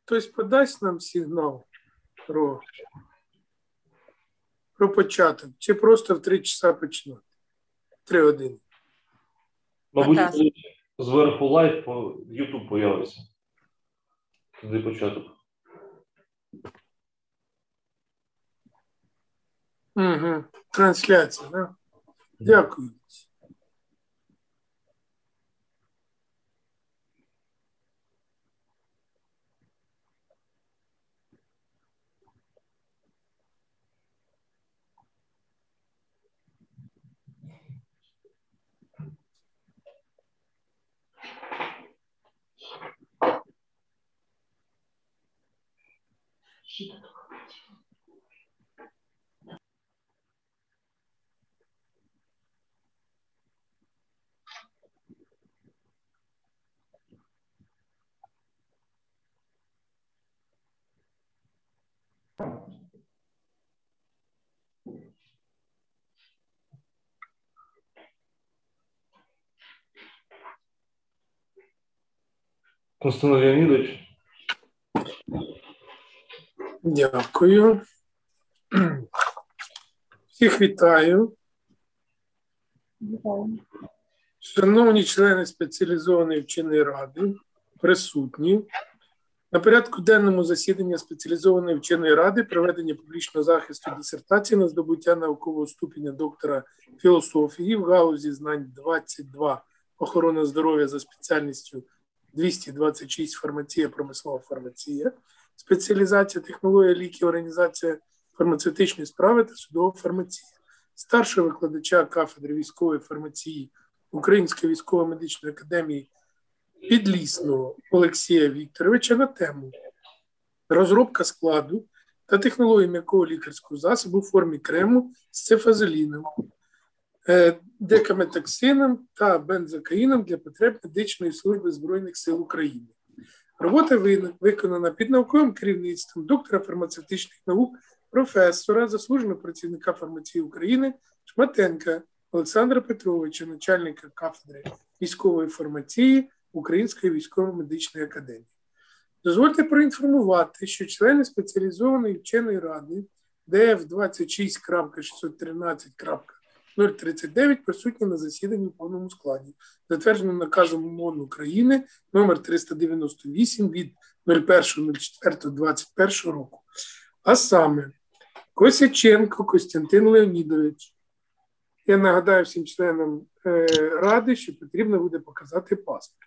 хтось подасть нам сигнал про початок, чи просто в 3 часа почнуть? 3 години. Мабуть, зверху лайв по YouTube появиться. Туди початок. Угу. Трансляція, да? Дякую. Константин Леонідович. Дякую. Всіх вітаю. Шановні члени спеціалізованої вченої ради, присутні. На порядку денному засідання спеціалізованої вченої ради проведення публічного захисту дисертації на здобуття наукового ступеня доктора філософії в галузі знань 22 охорона здоров'я за спеціальністю 226 фармація, промислова фармація, спеціалізація технологія ліків, організація фармацевтичної справи та судова фармація, старшого викладача кафедри військової фармації Української військово-медичної академії Підлісного Олексія Вікторовича на тему розробка складу та технології м'якого лікарського засобу у формі крему з цефазоліном, декаметоксином та бензокаїном для потреб медичної служби Збройних сил України. Робота виконана під науковим керівництвом доктора фармацевтичних наук, професора, заслуженого працівника фармації України Шматенка Олександра Петровича, начальника кафедри військової фармації Української військово-медичної академії. Дозвольте проінформувати, що члени спеціалізованої вченої ради ДФ 26.613.039 присутні на засіданні в повному складі, затвердженому наказом МОН України номер 398 від 01.04.21 року. А саме Косяченко Костянтин Леонідович. Я нагадаю всім членам ради, що потрібно буде показати паспорт.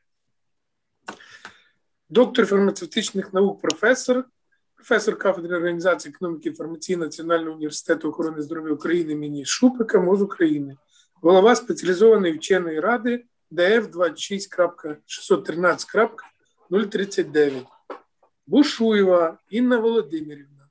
Доктор фармацевтичних наук, професор кафедри організації економіки і фармації Національного університету охорони здоров'я України імені Шупика, МОЗ України. Голова спеціалізованої вченої ради ДФ 26.613.039. Бушуєва Інна Володимирівна.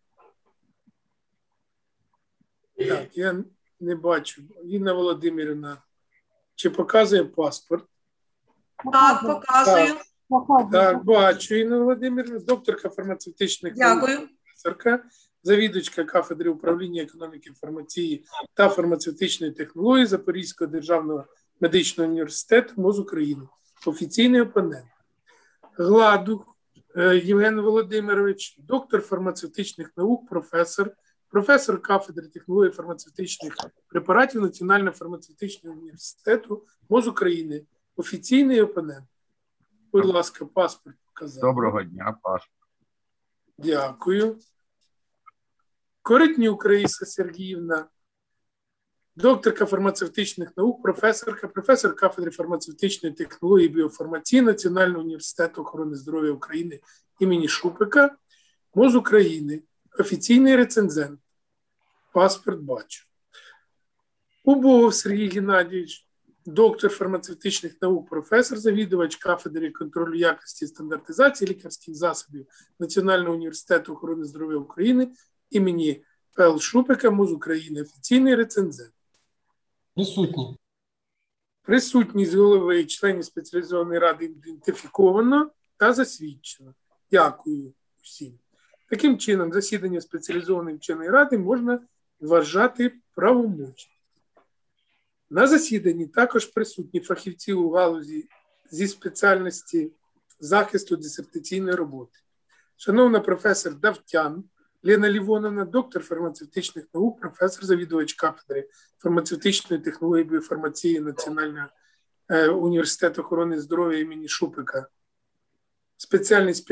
Так, я не бачу. Інна Володимирівна, чи показує паспорт? Так, показую. Так, бачу. Інна Володимирівна, докторка фармацевтичних наук, професорка, завідувачка кафедри управління економіки, фармації та фармацевтичної технології Запорізького державного медичного університету МОЗ України. Офіційний опонент. Гладух Євген Володимирович, доктор фармацевтичних наук, професор кафедри технології фармацевтичних препаратів Національного фармацевтичного університету МОЗ України. Офіційний опонент. Будь ласка, паспорт показав. Доброго дня, паспорт. Дякую. Коротнюк Раїса Сергіївна, докторка фармацевтичних наук, професор кафедри фармацевтичної технології і біофармації Національного університету охорони здоров'я України імені Шупика, МОЗ України. Офіційний рецензент. Паспорт бачу. Убогов Сергій Геннадійович, доктор фармацевтичних наук, професор, завідувач кафедри контролю якості і стандартизації лікарських засобів Національного університету охорони здоров'я України імені П.Л. Шупика, МОЗ України. Офіційний рецензент. Присутні. Присутність голови і членів спеціалізованої ради ідентифіковано та засвідчено. Дякую всім. Таким чином, засідання спеціалізованої вченої ради можна вважати правомочним. На засіданні також присутні фахівці у галузі зі спеціальності захисту дисертаційної роботи. шановна професор Давтян Лена Лівоновна, доктор фармацевтичних наук, професор, завідувач кафедри фармацевтичної технології і біофармації Національного університету охорони здоров'я імені Шупика, спеціальність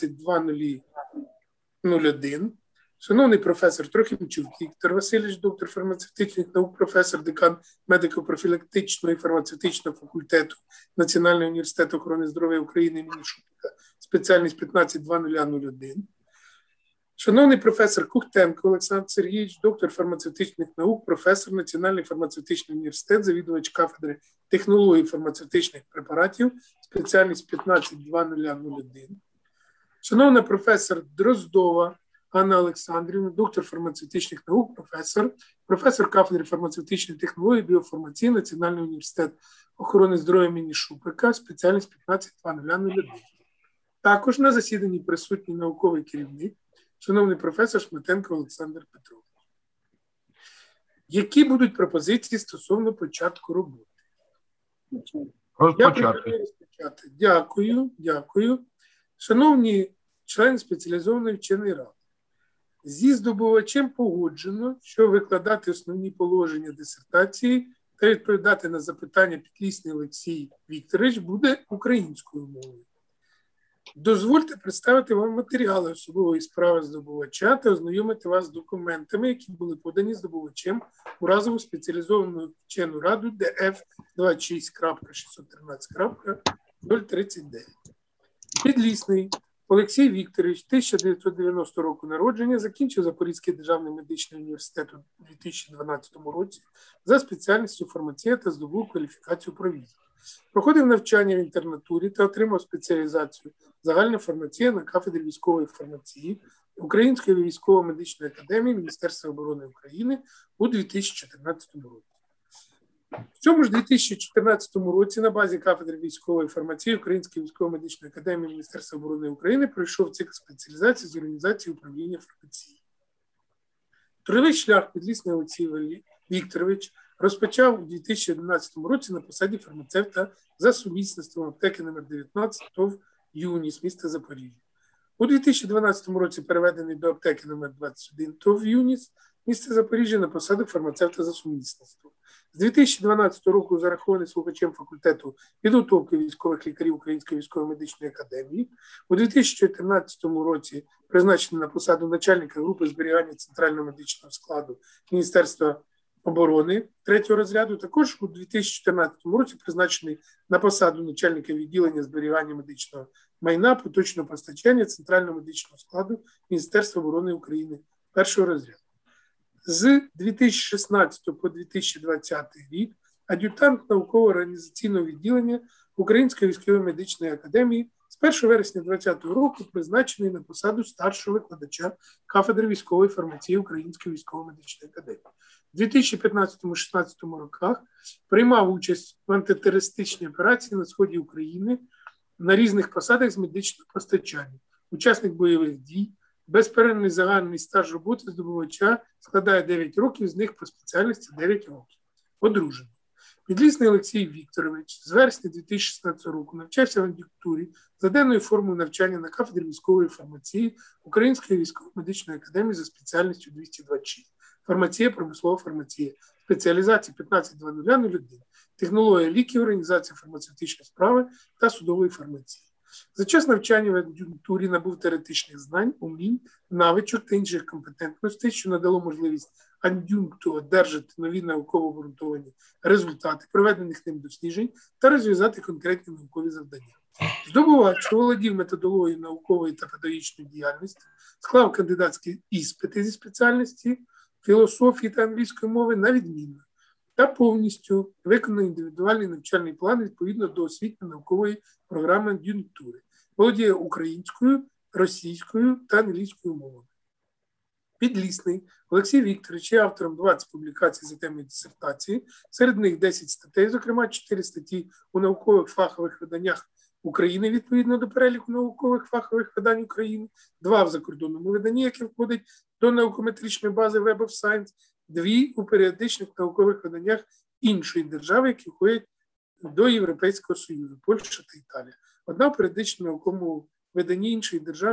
152001. Шановний професор Трохимчук Віктор Васильович, доктор фармацевтичних наук, професор, декан медико-профілактичного і фармацевтичного факультету Національного університету охорони здоров'я України імені Шупика, спеціальність 152001. Шановний професор Кухтенко Олександр Сергійович, доктор фармацевтичних наук, професор, Національний фармацевтичний університет, завідувач кафедри технології фармацевтичних препаратів, спеціальність 152001. Шановна професор Дроздова Анна Олександрівна, доктор фармацевтичних наук, професор кафедри фармацевтичної технології і біофармації Національний університет охорони здоров'я імені Шупика, спеціальність 152001. Також на засіданні присутній науковий керівник, шановний професор Шматенко Олександр Петрович. Які будуть пропозиції стосовно початку роботи? Я пропоную розпочати. Дякую. Шановні члени спеціалізованої вченої ради, зі здобувачем погоджено, що викладати основні положення дисертації та відповідати на запитання Підлісний Олексій Вікторович буде українською мовою. Дозвольте представити вам матеріали особової справи здобувача та ознайомити вас з документами, які були подані здобувачем у разову спеціалізовану вчену раду ДФ 26.613.039. Підлісний Олексій Вікторович, 1990 року народження, закінчив Запорізький державний медичний університет у 2012 році за спеціальністю фармація та здобув кваліфікацію провізора. Проходив навчання в інтернатурі та отримав спеціалізацію загальна фармація на кафедрі військової фармації Української військово-медичної академії Міністерства оборони України у 2014 році. В цьому ж 2014 році на базі кафедри військової фармації Української військово-медичної академії Міністерства оборони України пройшов цикл спеціалізації з організації управління фармації. Трудовий шлях Підлісний Олексій Вікторович розпочав у 2011 році на посаді фармацевта за сумісництвом аптеки номер 19 ТОВ «Юніс» міста Запоріжжя. У 2012 році переведений до аптеки номер 21 ТОВ «Юніс» міста Запоріжжя на посаду фармацевта за сумісництвом. З 2012 року зарахований слухачем факультету підготовки військових лікарів Української військово-медичної академії. У 2014 році призначений на посаду начальника групи зберігання центрального медичного складу Міністерства оборони 3-го розряду. Також у 2014 році призначений на посаду начальника відділення зберігання медичного майна, поточного постачання центрального медичного складу Міністерства оборони України 1-го розряду. З 2016 по 2020 рік ад'ютант науково-організаційного відділення Української військово-медичної академії з 1 вересня 2020 року призначений на посаду старшого викладача кафедри військової фармації Української військово-медичної академії. У 2015-16 роках приймав участь в антитерористичній операції на сході України на різних посадах з медичного постачання. Учасник бойових дій, безперервний загальний стаж роботи здобувача складає 9 років, з них по спеціальності 9 років. Одружений. Підлісний Олексій Вікторович з вересня 2016 року навчався в ад'юнктурі за денною формою навчання на кафедрі військової фармації Української військово-медичної академії за спеціальністю 226. Фармація, промислова фармація. Спеціалізація 152001. Технологія ліків, організація фармацевтичної справи та судової фармації. За час навчання в ад'юнктурі набув теоретичних знань, умінь, навичок та інших компетентностей, що надало можливість ад'юнкту одержати нові науково обґрунтовані результати проведених ним досліджень та розв'язати конкретні наукові завдання. Здобувач, що володів методологією наукової та педагогічної діяльності, склав кандидатські іспити зі спеціальності філософії та англійської мови на відмінно та повністю виконав індивідуальний навчальний план відповідно до освітньо-наукової програми ад'юнктури. Володіє українською, російською та англійською мовами. Підлісний Олексій Вікторович є автором 20 публікацій за темою дисертації, серед них 10 статей, зокрема 4 статті у наукових фахових виданнях України відповідно до переліку наукових фахових видань України, 2 в закордонному виданні, яке входить до наукометричної бази Web of Science, 2 у періодичних наукових виданнях іншої держави, які входять до Європейського Союзу, Польща та Італія. 1 у періодичному науковому виданні іншої держави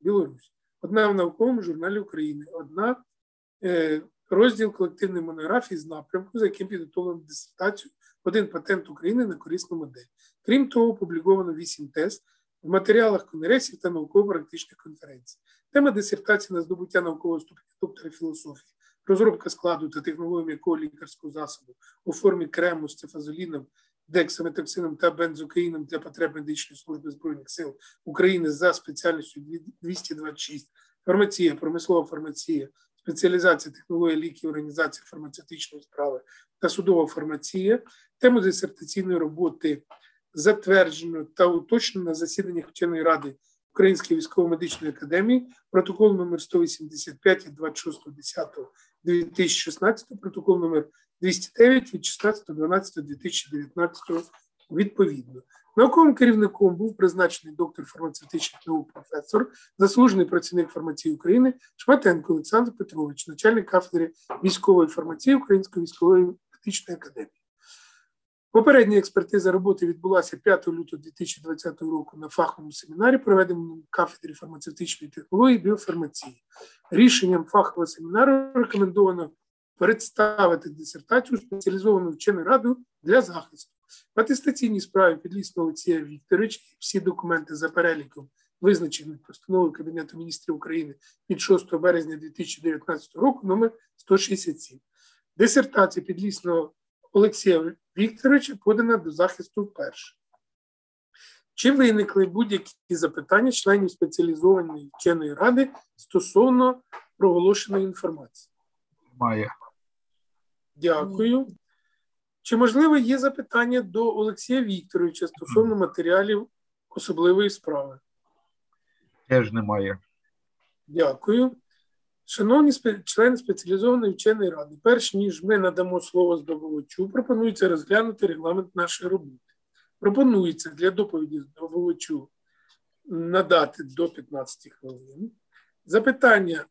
Білорусь. Одна в науковому журналі України, одна розділ колективної монографії з напрямку, за яким підготовлено дисертацію, один патент України на корисну модель. Крім того, опубліковано 8 тез в матеріалах конгресів та науково-практичних конференцій. Тема дисертації на здобуття наукового ступеня доктора філософії, розробка складу та технології м'якого лікарського засобу у формі крему з цефазоліном, дексаметоксином та бензокаїном для потреб медичної служби Збройних сил України за спеціальністю 226, фармація, промислова фармація, спеціалізація технології ліків, організація фармацевтичної справи та судова фармація. Тему дисертаційної роботи затверджено та уточнено на засіданнях Вченої ради Української військово-медичної академії, протокол номер 185 від 26.10.2016, протокол номер 209 від 16.12.2019 відповідно. Науковим керівником був призначений доктор фармацевтичних наук, професор, заслужений працівник фармації України Шматенко Олександр Петрович, начальник кафедри військової фармації Української військової медичної академії. Попередня експертиза роботи відбулася 5 лютого 2020 року на фаховому семінарі, проведеному в кафедрі фармацевтичної технології і біофармації. Рішенням фахового семінару рекомендовано представити дисертацію спеціалізовану вченою радою для захисту. В атестаційній справі Підлісного Олексія Вікторовича всі документи за переліком, визначених постановою Кабінету міністрів України від 6 березня 2019 року, номер 167. Дисертація Підлісного Олексія Вікторовича подана до захисту вперше. Чи виникли будь-які запитання членів спеціалізованої вченої ради стосовно проголошеної інформації? Має. Дякую. Чи, можливо, є запитання до Олексія Вікторовича стосовно матеріалів особливої справи? Теж немає. Дякую. Шановні члени спеціалізованої вченої ради, перш ніж ми надамо слово здобувачу, пропонується розглянути регламент нашої роботи. Пропонується для доповіді здобувачу надати до 15 хвилин. Запитання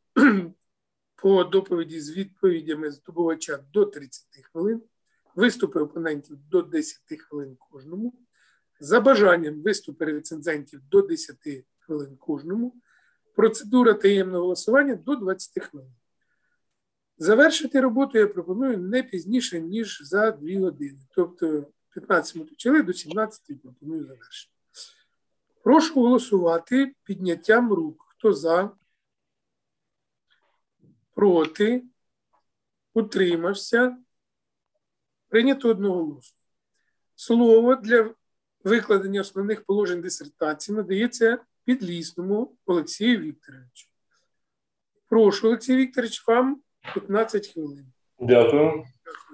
по доповіді з відповідями здобувача до 30 хвилин. Виступи опонентів до 10 хвилин кожному. За бажанням виступи рецензентів до 10 хвилин кожному. Процедура таємного голосування до 20 хвилин. Завершити роботу я пропоную не пізніше, ніж за 2 години. Тобто 15 минут почали, до 17 пропоную завершити. Прошу голосувати підняттям рук. Хто за? Проти? Утримався? Прийнято одноголосно. Слово для викладення основних положень дисертації надається Підлісному Олексію Вікторовичу. Прошу, Олексій Вікторович, вам 15 хвилин. Дякую. Дякую.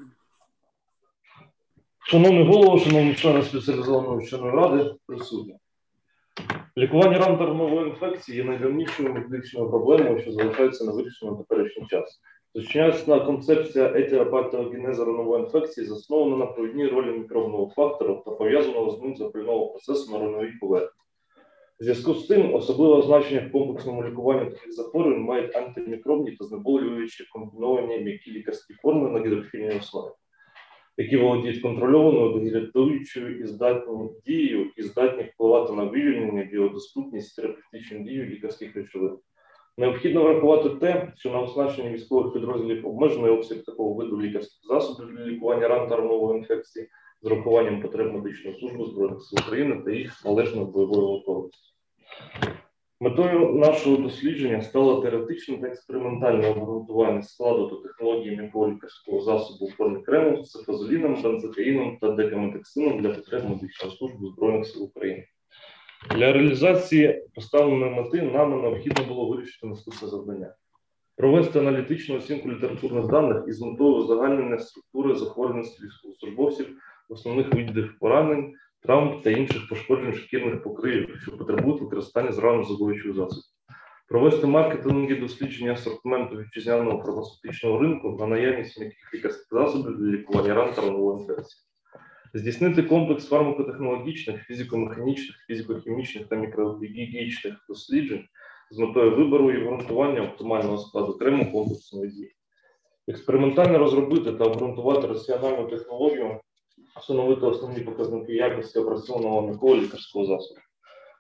Шановний голово, шановні члени спеціалізованої вченої ради, присутні. Лікування ран та ротової інфекції є найдавнішою медичною проблемою, що залишається невирішеною на теперішній час. Сучасна концепція етіопатогенезу ротової інфекції заснована на провідній ролі мікробного фактору та пов'язаного з ним запального процесу на ротовій поверхні. В зв'язку з тим, особливе значення в комплексному лікуванні таких захворювань мають антимікробні та знеболюючі комбіновані м'які лікарські форми на гідрофільній основі, які володіють контрольованою дегідратуючою і здатні дією і здатні впливати на вивільнення, біодоступність, терапевтичну дію лікарських речовин. Необхідно врахувати те, що на оснащенні військових підрозділів обмежений обсяг такого виду лікарських засобів для лікування ран та ротової інфекції з урахуванням потреб медичної служби Збройних сил України та їх належної бойової готовності. Метою нашого дослідження стало теоретичне та експериментальне обґрунтування складу та технології м'якого лікарського засобу у формі крему з цефазоліном, бензокаїном та декаметоксином для потреб медичної служби Збройних сил України. Для реалізації поставленої мети нам необхідно було вирішити наступне завдання. Провести аналітичну оцінку літературних даних із метою узагальнення структури захворюваності військовослужбовців, основних видів поранень, травм та інших пошкоджень шкірних покривів, що потребують використання зранозабиваючих засобів. Провести маркетингові дослідження асортименту вітчизняного фармацевтичного ринку на наявність м'яких лікарських засобів для лікування ран та ротової інфекції. Здійснити комплекс фармакотехнологічних, фізико-механічних, фізико-хімічних та мікробіологічних досліджень з метою вибору і обґрунтування оптимального складу крему комплексної дії. Експериментально розробити та обґрунтувати раціональну технологію, встановити основні показники якості опрацьованого м'якого лікарського засобу.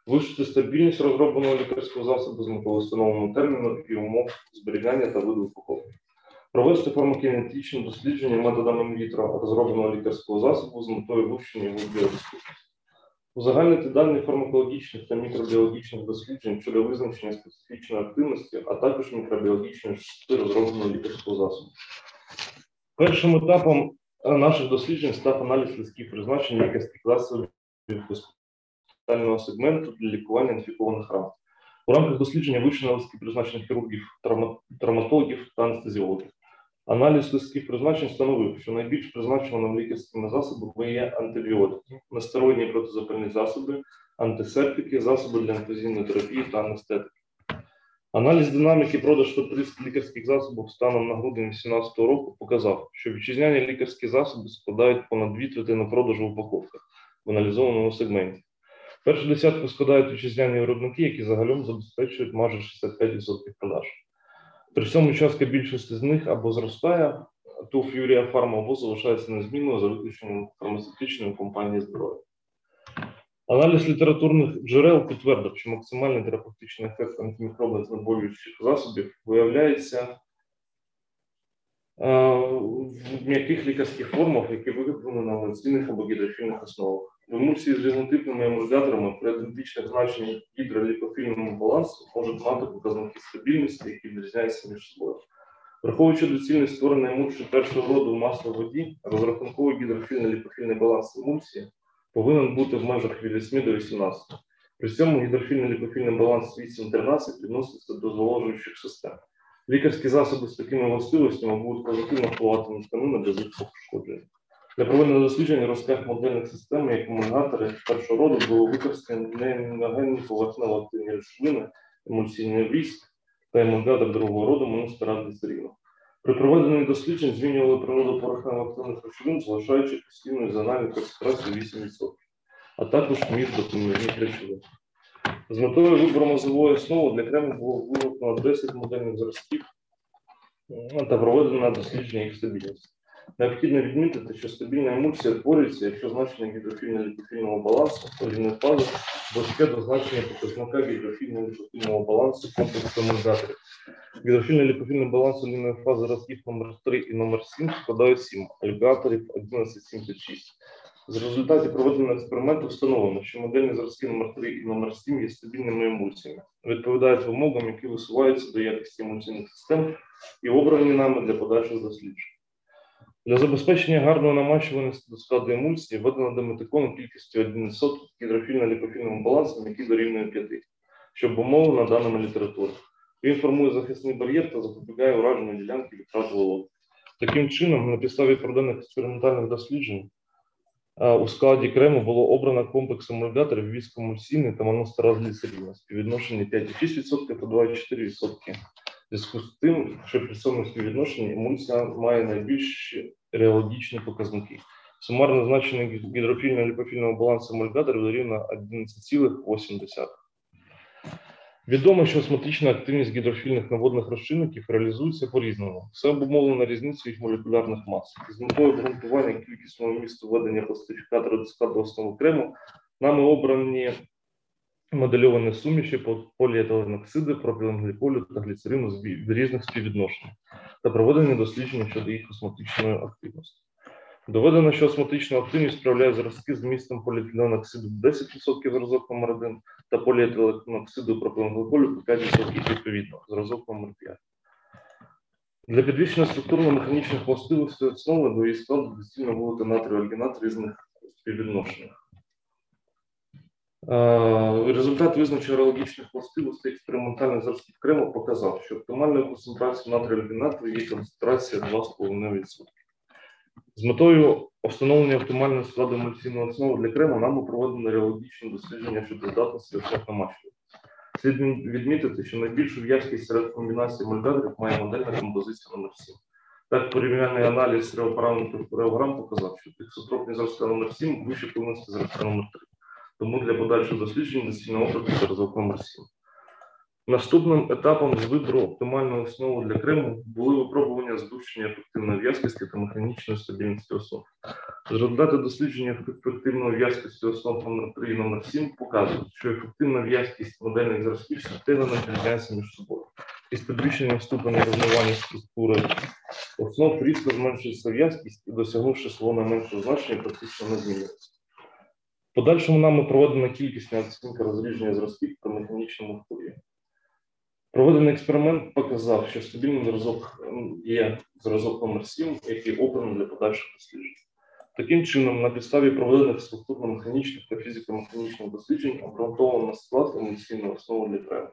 Вивчити стабільність розробленого лікарського засобу з метою встановленого терміну і умов зберігання та виду упаковки. Провести фармакокінетичні дослідження методами інвітро розробленого лікарського засобу з метою вивчення його біодоступності. Узагальнити дані фармакологічних та мікробіологічних досліджень щодо визначення специфічної активності, а також мікробіологічної частоти розробленого лікарського засобу. Першим етапом наших досліджень став аналіз листків призначення лікарських засобів госпітального сегменту для лікування інфікованих ран. У рамках дослідження вивчено листки призначення хірургів, травматологів та анестезіологів. Аналіз листків призначень встановив, що найбільш призначеними лікарськими засобами є антибіотики, нестероїдні протизапальні засоби, антисептики, засоби для інфузійної терапії та анестетики. Аналіз динаміки продажу лікарських засобів станом на грудень 2018 року показав, що вітчизняні лікарські засоби складають понад 2/3 продажу в упаковках в аналізованому сегменті. Першу десятку складають вітчизняні виробники, які загалом забезпечують майже 65% продаж. При цьому частка більшості з них або зростає, ТОВ Юрія Фарма, або залишається незмінною за виключенням фармацевтичної компанії здоров'я. Аналіз літературних джерел підтвердив, що максимальний терапевтичний ефект антимікробних знеболюючих засобів виявляється в м'яких лікарських формах, які виготовлені на ланцюжних або гідрофільних основах. В емульсії з різнотипними емульгаторами при ідентичних значеннях гідроліпофільному балансу можуть мати показники стабільності, які відрізняються між собою. Враховуючи доцільність створення емульсії першого роду в масло воді, розрахунковий гідрофільно-ліпофільний баланс емульсії повинен бути в межах від 8 до 18. При цьому гідрофільно-ліпофільний баланс 8-13 відноситься до зволожуючих систем. Лікарські засоби з такими властивостями будуть позитивно впливати на тканини без їх пошкодження. Для проведення досліджень розтяг модельних систем, як емульгатори першого роду, були використані неімуногенні поверхнево-активні речовини, емульсійний віск та емульгатор другого роду моностерат-гліцерину. При проведенні досліджень змінювали природу поверхнево-активних речовин, залишаючи постійну зональну концентрацію 8%, а також між допоміжних речовин. З метою вибору мазової основи для крему було виготовлено 10 модельних зразків та проведено дослідження їх стабільності. Необхідно відмітити, що стабільна емульсія творюється, якщо значення гідрофільно-ліпофільного балансу олійної фази близьке до значення показника гідрофільно-ліпофільного балансу комплексу емульгаторів. Гідрофільно-ліпофільний баланс олійної фази зразків номер 3 і номер 7 складає 7, а олігаторів 11,76. З результатів проведеного експерименту встановлено, що модельні зразки номер 3 і номер 7 є стабільними емульсіями, відповідають вимогам, які висуваються до якості емульсійних систем і обрані нами для подальших досліджень. Для забезпечення гарної намащуваності до складу емульсії введено дометикон кількістю 1% гідрофільно-ліпофільним балансом, який дорівнює 5, що обумовлено даними літератури. Він формує захисний бар'єр та запобігає ураженню ділянки від втрат вологи. Таким чином, на підставі проведених експериментальних досліджень у складі крему було обрано комплекс емульгаторів віск-емульсійний та моностерат-гліцерин на співвідношенні 5,6% та 2,4%. В зв'язку з тим, що при цьому співвідношенні емульсія має найбільші реологічні показники. Сумарне значення гідрофільно-ліпофільного балансу емульгаторів дорівнює 11,8. Відомо, що осмотична активність гідрофільних наводних розчинників реалізується по-різному. Все обумовлено різницею їх молекулярних мас. З метою обґрунтування кількісного вмісту введення класифікатора до складу основи крему нами обрані модельовані суміші поліетиленоксиди, пропіленгліколю та гліцерину з різних співвідношень та проведені дослідження щодо їх осмотичної активності. Доведено, що осмотичну активність справляє зразки з вмістом поліетиленоксиду 10% зразок номер 1 та поліетиленоксиду пропіленгліколю 5% відповідно, зразок номер 5. Для підвищення структурно-механічних властивостей основи до її складу доцільно вводити натрій-альгінат різних співвідношень. Результат визначення реологічних властивостей експериментальних зразків крему показав, що оптимальною концентрацією натрію-альгінату є концентрація 2,5%. З метою встановлення оптимального складу емульсійної основи для крему нами проведено реологічні дослідження щодо здатності основ намащування. Слід відмітити, що найбільшу в'язкість серед комбінацій емульгаторів має модельна композиція номер 7. Так, порівняльний аналіз реопараметрів реограм показав, що тексотропні зразки номер 7 вище повинності зразка номер 3. Тому для подальших досліджень доцільно обрати зразок номер 7. Наступним етапом з вибору оптимальної основи для крему були випробування збільшення ефективної в'язкості та механічної стабільності основ. Результати дослідження ефективної в'язкості основ номер 3 і номер 7 показують, що ефективна в'язкість модельних зразків суттєво не відрізняється між собою. Із підвищенням ступеня рівнування структури основ різко зменшується в'язкість і, досягнувши свого найменшого значення, практично не змінюється. В подальшому нами проведена кількісна оцінка розрідження зразків при механічному впливі. Проведений експеримент показав, що стабільний зразок є зразок номер 7, який обраний для подальших досліджень. Таким чином, на підставі проведених структурно-механічних та фізико-механічних досліджень обґрунтовано склад емульсійної основи для крему.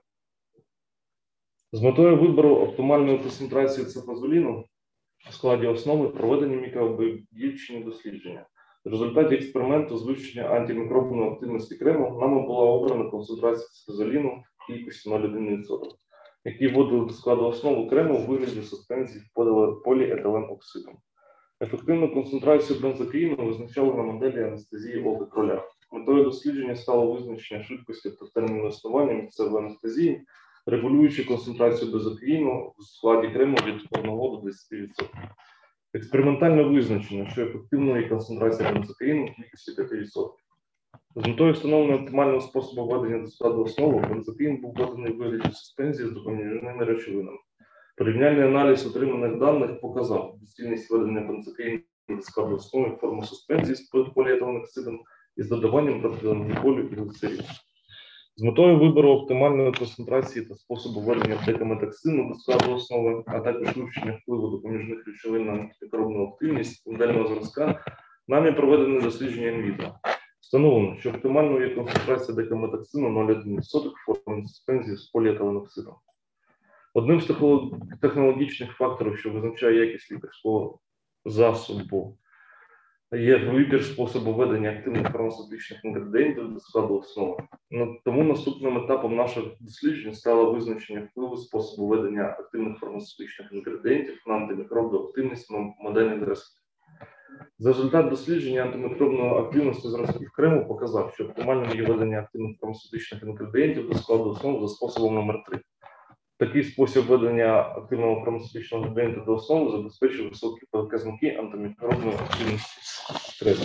З метою вибору оптимальної концентрації цифазоліну у складі основи проведені мікробіологічні дослідження. В результаті експерименту з вивчення антимікробної активності крему нами була обрана концентрація цифазоліну в кількості 0,1%, які вводили до складу основи крему у вигляді суспензії поліетиленоксидом. Ефективну концентрацію бензокаїну визначали на моделі анестезії ока кроля. Метою дослідження стало визначення швидкості та терміну існування місцевої анестезії, регулюючи концентрацію бензокаїну в складі крему від 1 до 10%. Експериментально визначено, що ефективною є концентрація бензокаїну в кількості 5%. З метою встановлення оптимального способу введення до складу основи, бензокаїн був введений в вигляді суспензії з допоміжними речовинами. Порівняльний аналіз отриманих даних показав доцільність введення бензокаїну до складу основи в форму суспензії з поліетиленоксидом із додаванням пропіленгліколю і глицерину. З метою вибору оптимальної концентрації та способу введення декаметоксину до складу основи, а також вивчення впливу допоміжних речовин на антимікробну активність модельного зразка, нами проведено дослідження інвітро. Встановлено, що оптимальною є концентрація декаметоксину 0,1% в формі суспензії з поліетиленоксидом. Одним з технологічних факторів, що визначає якість лікарського засобу, є вибір способу введення активних фармацевтичних інгредієнтів до складу основи. Тому наступним етапом наших досліджень стало визначення впливу способу введення активних фармацевтичних інгредієнтів на антимікробну активність модельних зразків. За результат дослідження антимікробної активності зразків крему показав, що оптимальним є введення активних фармацевтичних інгредієнтів до складу основи за способом номер 3. Такий спосіб введення активного фармацевтичного інгредієнта до основи забезпечує високі показники антимікробної активності крему.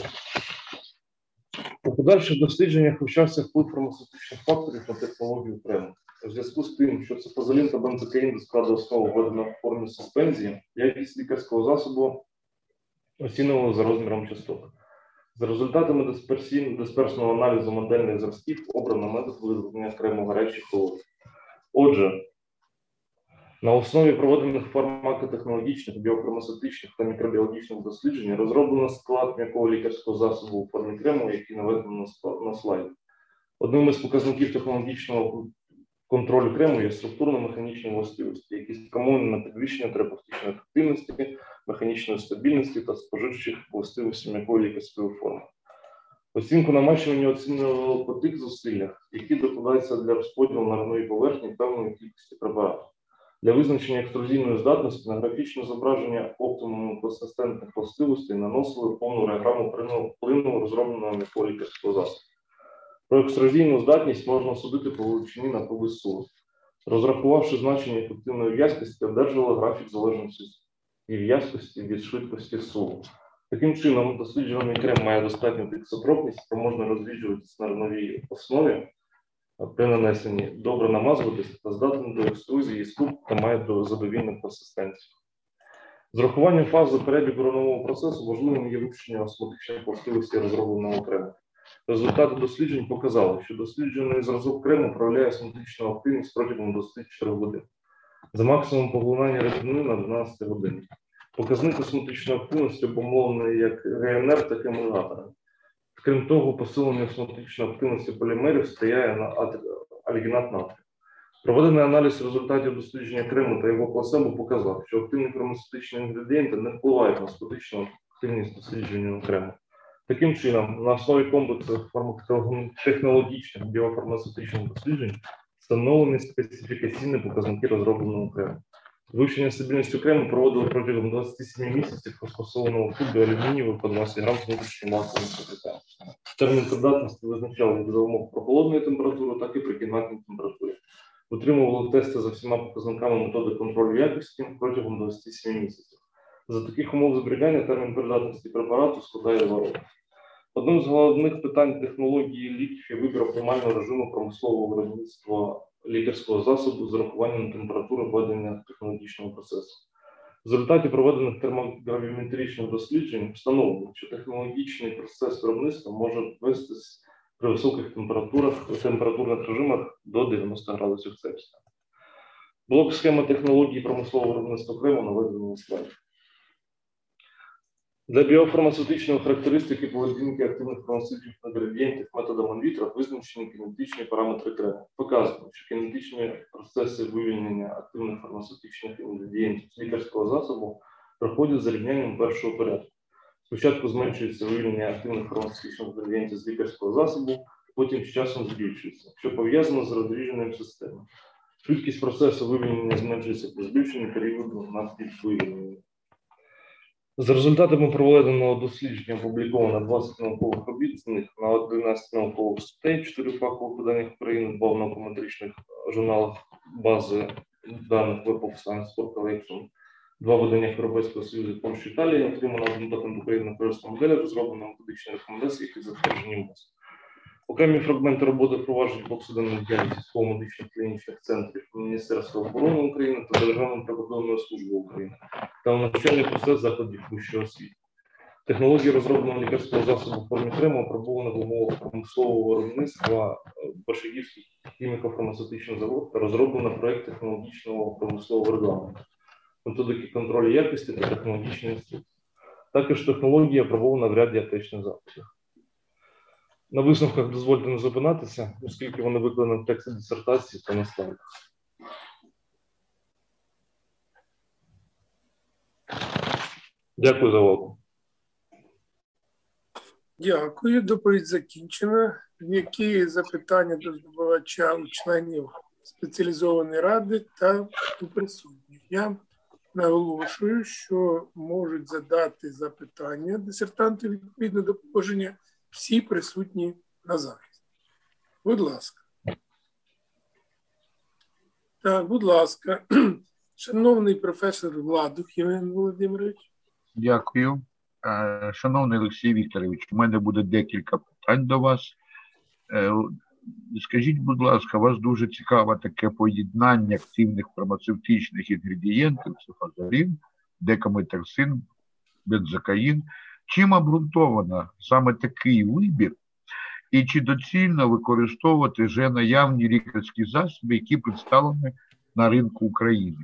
У подальших дослідженнях вивчався вплив фармацевтичних факторів на технологію крему. У зв'язку з тим, що цифазолін та бензокаїн до складу основи введено в формі суспензії, якість лікарського засобу оцінювали за розміром частот. За результатами дисперсного аналізу модельних зразків обрано метод виявлення крему гарячий холодний. Отже, на основі проведених фармакотехнологічних, біофармацевтичних та мікробіологічних досліджень розроблено склад м'якого лікарського засобу у формі крему, який наведено на слайді. Одним із показників технологічного контролю крему є структурно-механічні властивості, які спрямовані на підвищення терапевтичної ефективності, механічної стабільності та споживчих властивостей м'якої лікарської форми. Оцінку намащування оцінювали по тих зусиллях, які докладаються для розподілу на равновій поверхні певної кількості препаратів. Для визначення екструзійної здатності на графічне зображення оптимуму консистентних властивостей наносили повну реограму плину розробленого м'якого лікарського засобу. Про екструзійну здатність можна судити по величині на ПВСУ. Розрахувавши значення ефективної в'язкості, одержали графік залежності і в'язкості від швидкості суву. Таким чином, досліджуваний крем має достатню тексотропність, спроможна розріджуватися на равновій основі при нанесенні, добре намазуватися та здатний до екструзії скуб та має задовільну консистенцію. З урахуванням фази перебігу ранового процесу важливим є вивчення осмотичних властивостей розробленого крему. Результати досліджень показали, що досліджений зразок крему проявляє осмотичну активність протягом 24 годин. За максимум поглинання речовини на 12 годин. Показник осмотичної активності обумовлений як ГНР, так і емульгатори. Крім того, посилення осмотичної активності полімерів сприяє на альгінат натрію. Проведений аналіз результатів дослідження крему та його плацебо показав, що активні фармацевтичні інгредієнти не впливають на осмотичну активність дослідження крему. Таким чином, на основі комплексу фармакотехнологічних біофармацевтичних досліджень встановлені специфікаційні показники розробленого крему. Вивчення стабільності крему проводили протягом 27 місяців розфасованого фуду алюмінієвої по 20 грам з внутрішньою масовим секретарем. Термін придатності визначали як за умов прохолодної температури, так і при кімнатній температурі. Утримували тести за всіма показниками методи контролю якості протягом 27 місяців. За таких умов зберігання термін придатності препарату складає 2 роки. Одним з головних питань технології ліків є вибір оптимального режиму промислового виробництва лікарського засобу з урахуванням температури ведення технологічного процесу. В результаті проведених термогравіметричних досліджень встановлено, що технологічний процес виробництва може вестись при високих температурних режимах до 90 градусів Цельсія. Блок схеми технології промислового виробництва окремо наведено на слайді. Для біофармацевтичної характеристики поведінки активних фармацевтичних інгредієнтів методом інвітро визначені кінетичні параметри крему. Показано, що кінетичні процеси вивільнення активних фармацевтичних інгредієнтів з лікарського засобу проходять за рівнянням першого порядку. Спочатку зменшується вивільнення активних фармацевтичних інгредієнтів з лікарського засобу, потім з часом збільшується, що пов'язано з розрідженням системи. Швидкість процесу вивільнення зменшується при збільшенні періоду вивільнення. За результатами проведеного дослідження опубліковано 20 наукових робіт, з них на 11 наукових статей, 4 фахових виданнях України, 2 в наукометричних журналах бази даних Web of Science for Collection, 2 видання Європейського Союзу, Польщі, Італії, отримано один патент України на корисному моделі, розроблено методичні рекомендації, які затверджені МОЗ. Окремі фрагменти роботи впроваджені повсякденної діяльності військово-медичних клінічних центрів Міністерства оборони України та Державної прикордонної служби України та навчальний процес закладів вищої освіти. Технологія розробленого лікарського засобу в формі крему опробована в умовах промислового виробництва Борщагівський хіміко-фармацевтичний завод та розроблена проєкт технологічного промислового регламенту, методики контролю якості та технологічної інструкції. Також технологія опробована в ряді аптечних закладах. На висновках дозвольте не зупинатися, оскільки вони викладені в тексті дисертації та на слайдах. Дякую за увагу. Дякую. Доповідь закінчена. Які запитання до здобувача у членів спеціалізованої ради та у присутніх? Я наголошую, що можуть задати запитання дисертанти відповідно до положення всі присутні на захисті. Будь ласка. Так, будь ласка. Шановний професор Владух Євген Володимирович. Дякую. Шановний Олексій Вікторович, у мене буде декілька питань до вас. Скажіть, будь ласка, вас дуже цікаве таке поєднання активних фармацевтичних інгредієнтів, цифазолін, декаметерсин, бензокаїн. Чим обґрунтовано саме такий вибір і чи доцільно використовувати вже наявні лікарські засоби, які представлені на ринку України?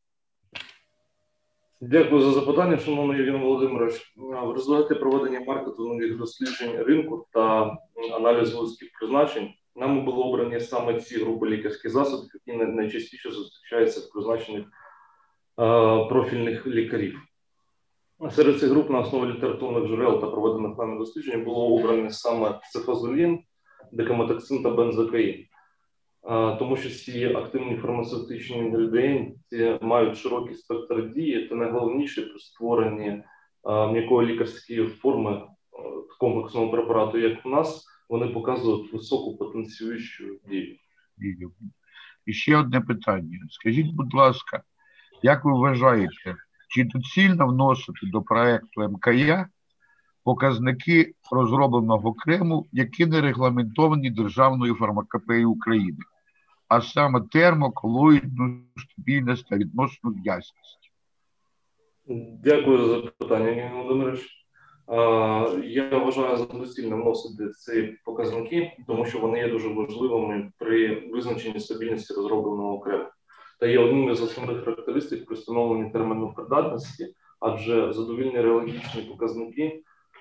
Дякую за запитання, шановний Євген Володимирович. В результаті проведення маркетингових досліджень ринку та аналізу людських призначень нами було обрані саме ці групи лікарських засобів, які найчастіше зустрічаються в призначеннях профільних лікарів. Серед цих груп на основі літературних джерел та проведених нами досліджень було обрані саме цифазолін, декаметаксин та бензокаїн. Тому що ці активні фармацевтичні інгредієнти мають широкий спектр дії та найголовніше при створенні м'якої лікарської форми комплексного препарату, як у нас, вони показують високу потенціюючу дію. І ще одне питання. Скажіть, будь ласка, як ви вважаєте, чи доцільно вносити до проекту МКЯ показники розробленого крему, які не регламентовані Державною фармакопеєю України, а саме термоколоїдну стабільність та відносну ясність? Дякую за запитання, Євген Володимирович. Я вважаю за доцільно вносити ці показники, тому що вони є дуже важливими при визначенні стабільності розробленого крему. Та є одним із основних характеристик при встановленні терміну придатності, адже задовільні реологічні показники,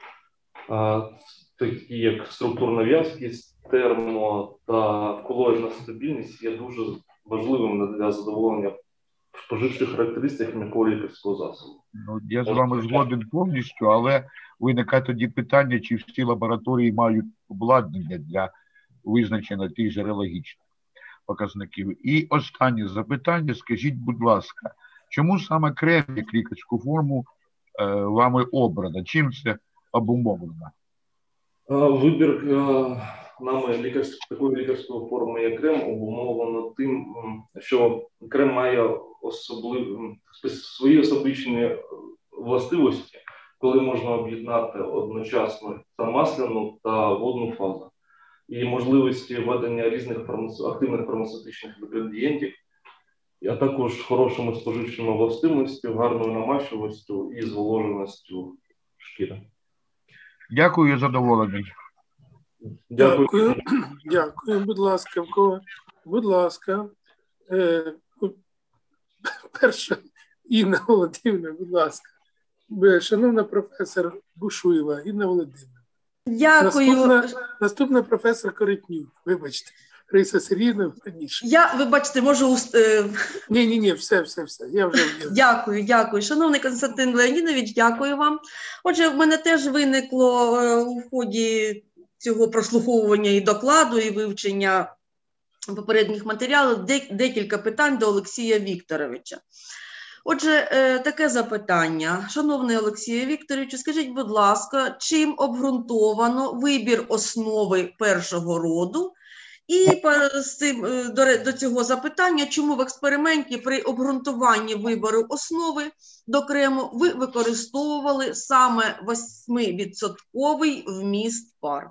такі як структурна в'язкість, термо та колоїдна стабільність, є дуже важливими для задоволення споживчих характеристик м'якого лікарського засобу. Ну, я з вами згоден повністю, але виникає тоді питання, чи всі лабораторії мають обладнання для визначення тих же реологічних показників. І останнє запитання, скажіть, будь ласка, чому саме крем як лікарську форму вами обрано? Чим це обумовлено? Вибір нами такої лікарської форми, як крем, обумовлено тим, що крем має свої особичні властивості, коли можна об'єднати одночасно та масляну та водну фазу, і можливості введення різних активних фармацевтичних інгредієнтів, а також хорошими споживчими властивостями, гарною намащувістю і зволоженістю шкіри. Дякую, задоволений. Дякую. Дякую. Будь ласка, в кого? Будь ласка. Перша Інна Володимирівна, будь ласка. Шановна професор Бушуєва, Інна Володимирівна. Дякую. Наступна професор Коротнюк. Вибачте. Раїса Сергіївна, раніше. Вибачте, можу... Ні, все. Я вже... Дякую. Шановний Константин Леонідович, дякую вам. Отже, в мене теж виникло у ході цього прослуховування і докладу, і вивчення попередніх матеріалів декілька питань до Олексія Вікторовича. Отже, таке запитання. Шановний Олексію Вікторовичу, скажіть, будь ласка, чим обґрунтовано вибір основи першого роду? І до цього запитання, чому в експерименті при обґрунтуванні вибору основи до крему ви використовували саме 8% вміст пар?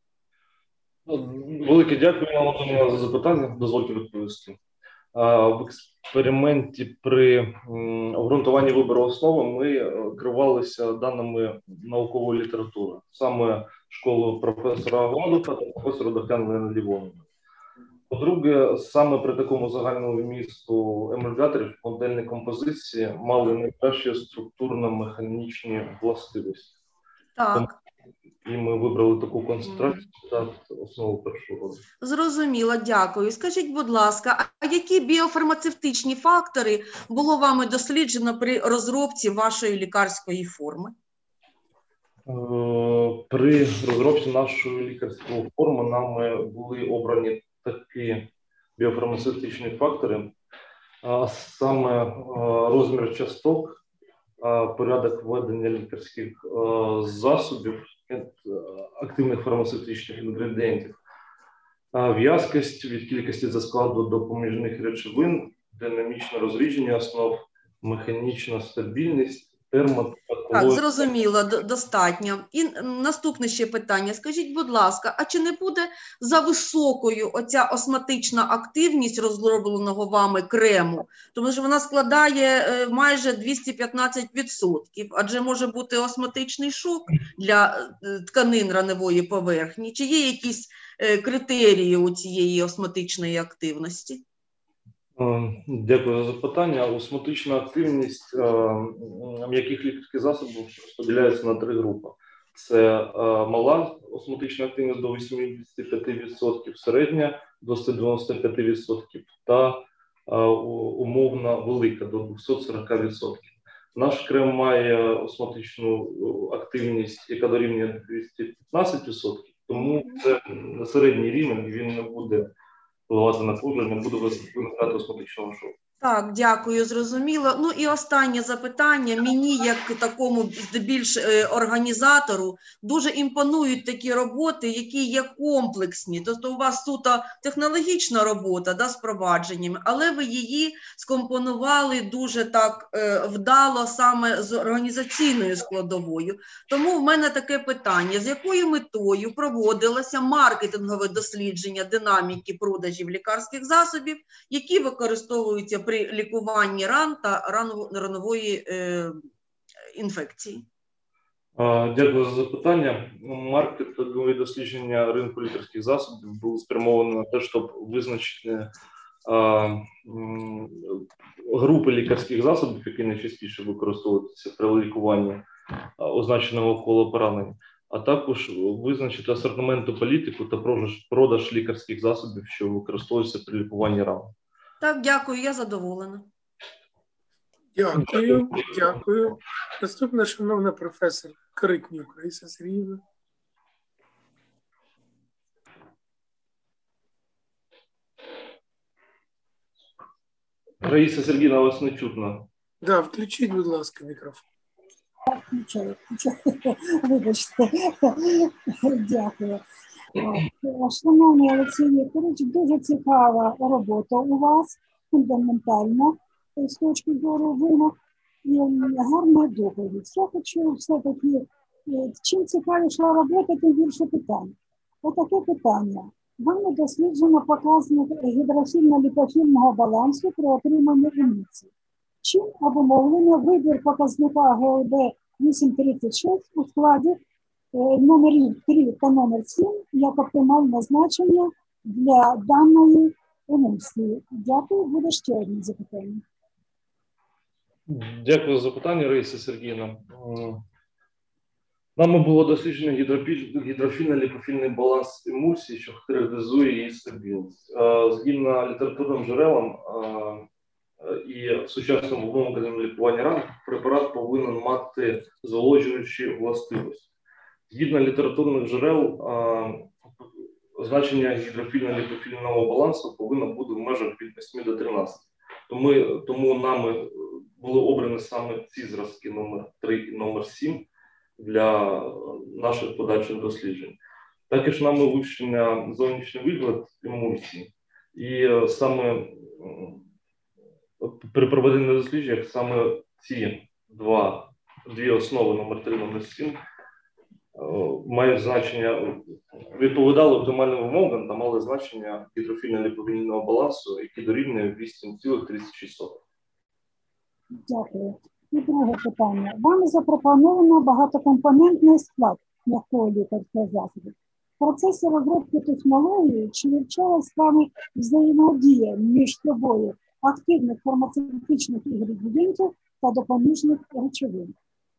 Велике дякую, Володимира, за запитання. Дозвольте відповісти. В експерименті при обґрунтуванні вибору основи ми керувалися даними наукової літератури, саме школою професора Гладуха та професора Дахтяна Лівонова. По-друге, саме при такому загальному вмісту емульгаторів модельні композиції мали найкращі структурно-механічні властивості. Так. І ми вибрали таку концентрацію та основу першого роду. Зрозуміло, дякую. Скажіть, будь ласка, а які біофармацевтичні фактори було вами досліджено при розробці вашої лікарської форми? При розробці нашої лікарської форми нами були обрані такі біофармацевтичні фактори, а саме розмір часток, порядок введення лікарських засобів, активних фармацевтичних інгредієнтів, в'язкість від кількості за складу допоміжних речовин, динамічне розрідження основ, механічна стабільність, Так, зрозуміло, достатньо. І наступне ще питання. Скажіть, будь ласка, а чи не буде за високою оця осмотична активність розробленого вами крему? Тому що вона складає майже 215%, адже може бути осмотичний шок для тканин раневої поверхні. Чи є якісь критерії у цієї осмотичної активності? Дякую за запитання. Осмотична активність м'яких лікарських засобів поділяється на три групи. Це мала осмотична активність до 85%, середня до 195% та умовно велика до 240%. Наш крем має осмотичну активність, яка дорівнює 215%, тому це середній рівень, він не буде впливати на кожу, не буде виникати осмотичного шоку. Так, дякую, зрозуміло. Ну і останнє запитання. Мені, як такому більш організатору, дуже імпонують такі роботи, які є комплексні. Тобто у вас суто технологічна робота з впровадженнями, але ви її скомпонували дуже так вдало саме з організаційною складовою. Тому в мене таке питання. З якою метою проводилося маркетингове дослідження динаміки продажів лікарських засобів, які використовуються при лікуванні ран та ранової інфекції? Дякую за запитання. Маркетингові дослідження ринку лікарських засобів були спрямовані на те, щоб визначити групи лікарських засобів, які найчастіше використовуються при лікуванні означеного кола поранень, а також визначити асортиментну політику та продаж лікарських засобів, що використовуються при лікуванні ран. Так, дякую, я задоволена. Дякую. Наступна, шановна професор Коротнюк Раїса Сергіївна. Раїса Сергіївна, вас не чутно. Да, включіть, будь ласка, мікрофон. Включаю. Вибачте. Дякую. Шановний Олексій Вікторович, дуже цікава робота у вас, фундаментальна з точки зору вимог. і гарна доповідь. Я хочу все-таки, чим цікавіша робота, тим більше питань. Отаке питання. Вами досліджено показник гідрофільно-ліпофільного балансу при отриманні емісій. Чим обумовлено вибір показника ГЛБ 836 у складі номерів 3 та номер 7 як оптимальне значення для даної емульсії? Дякую, буде ще одне запитання. Дякую за запитання, Раїса Сергіївна. Нами було досліджено гідрофільно-ліпофільний баланс емульсії, що характеризує її стабільність. Згідно літературним джерелам і сучасним умовам лікування ран, препарат повинен мати зволожуючі властивості. Згідно літературних джерел, значення гідрофільно-ліпофільного балансу повинно бути в межах від 8 до 13. Тому нами були обрані саме ці зразки номер 3 і номер 7 для наших подальших досліджень. Також нами вивчення зовнішній вигляд емульсії. І саме при проведенні досліджень саме ці дві основи номер 3 і номер 7 мають значення, відповідали оптимальним вимогам та мали значення гідрофільно-ліпофільного балансу, який дорівнює 8,36. Дякую. І друге питання. Вам запропоновано багатокомпонентний склад м'якого лікарського засобу. В процесі розробки технології чи вивчалась з вами взаємодія між собою активних фармацевтичних інгредієнтів та допоміжних речовин?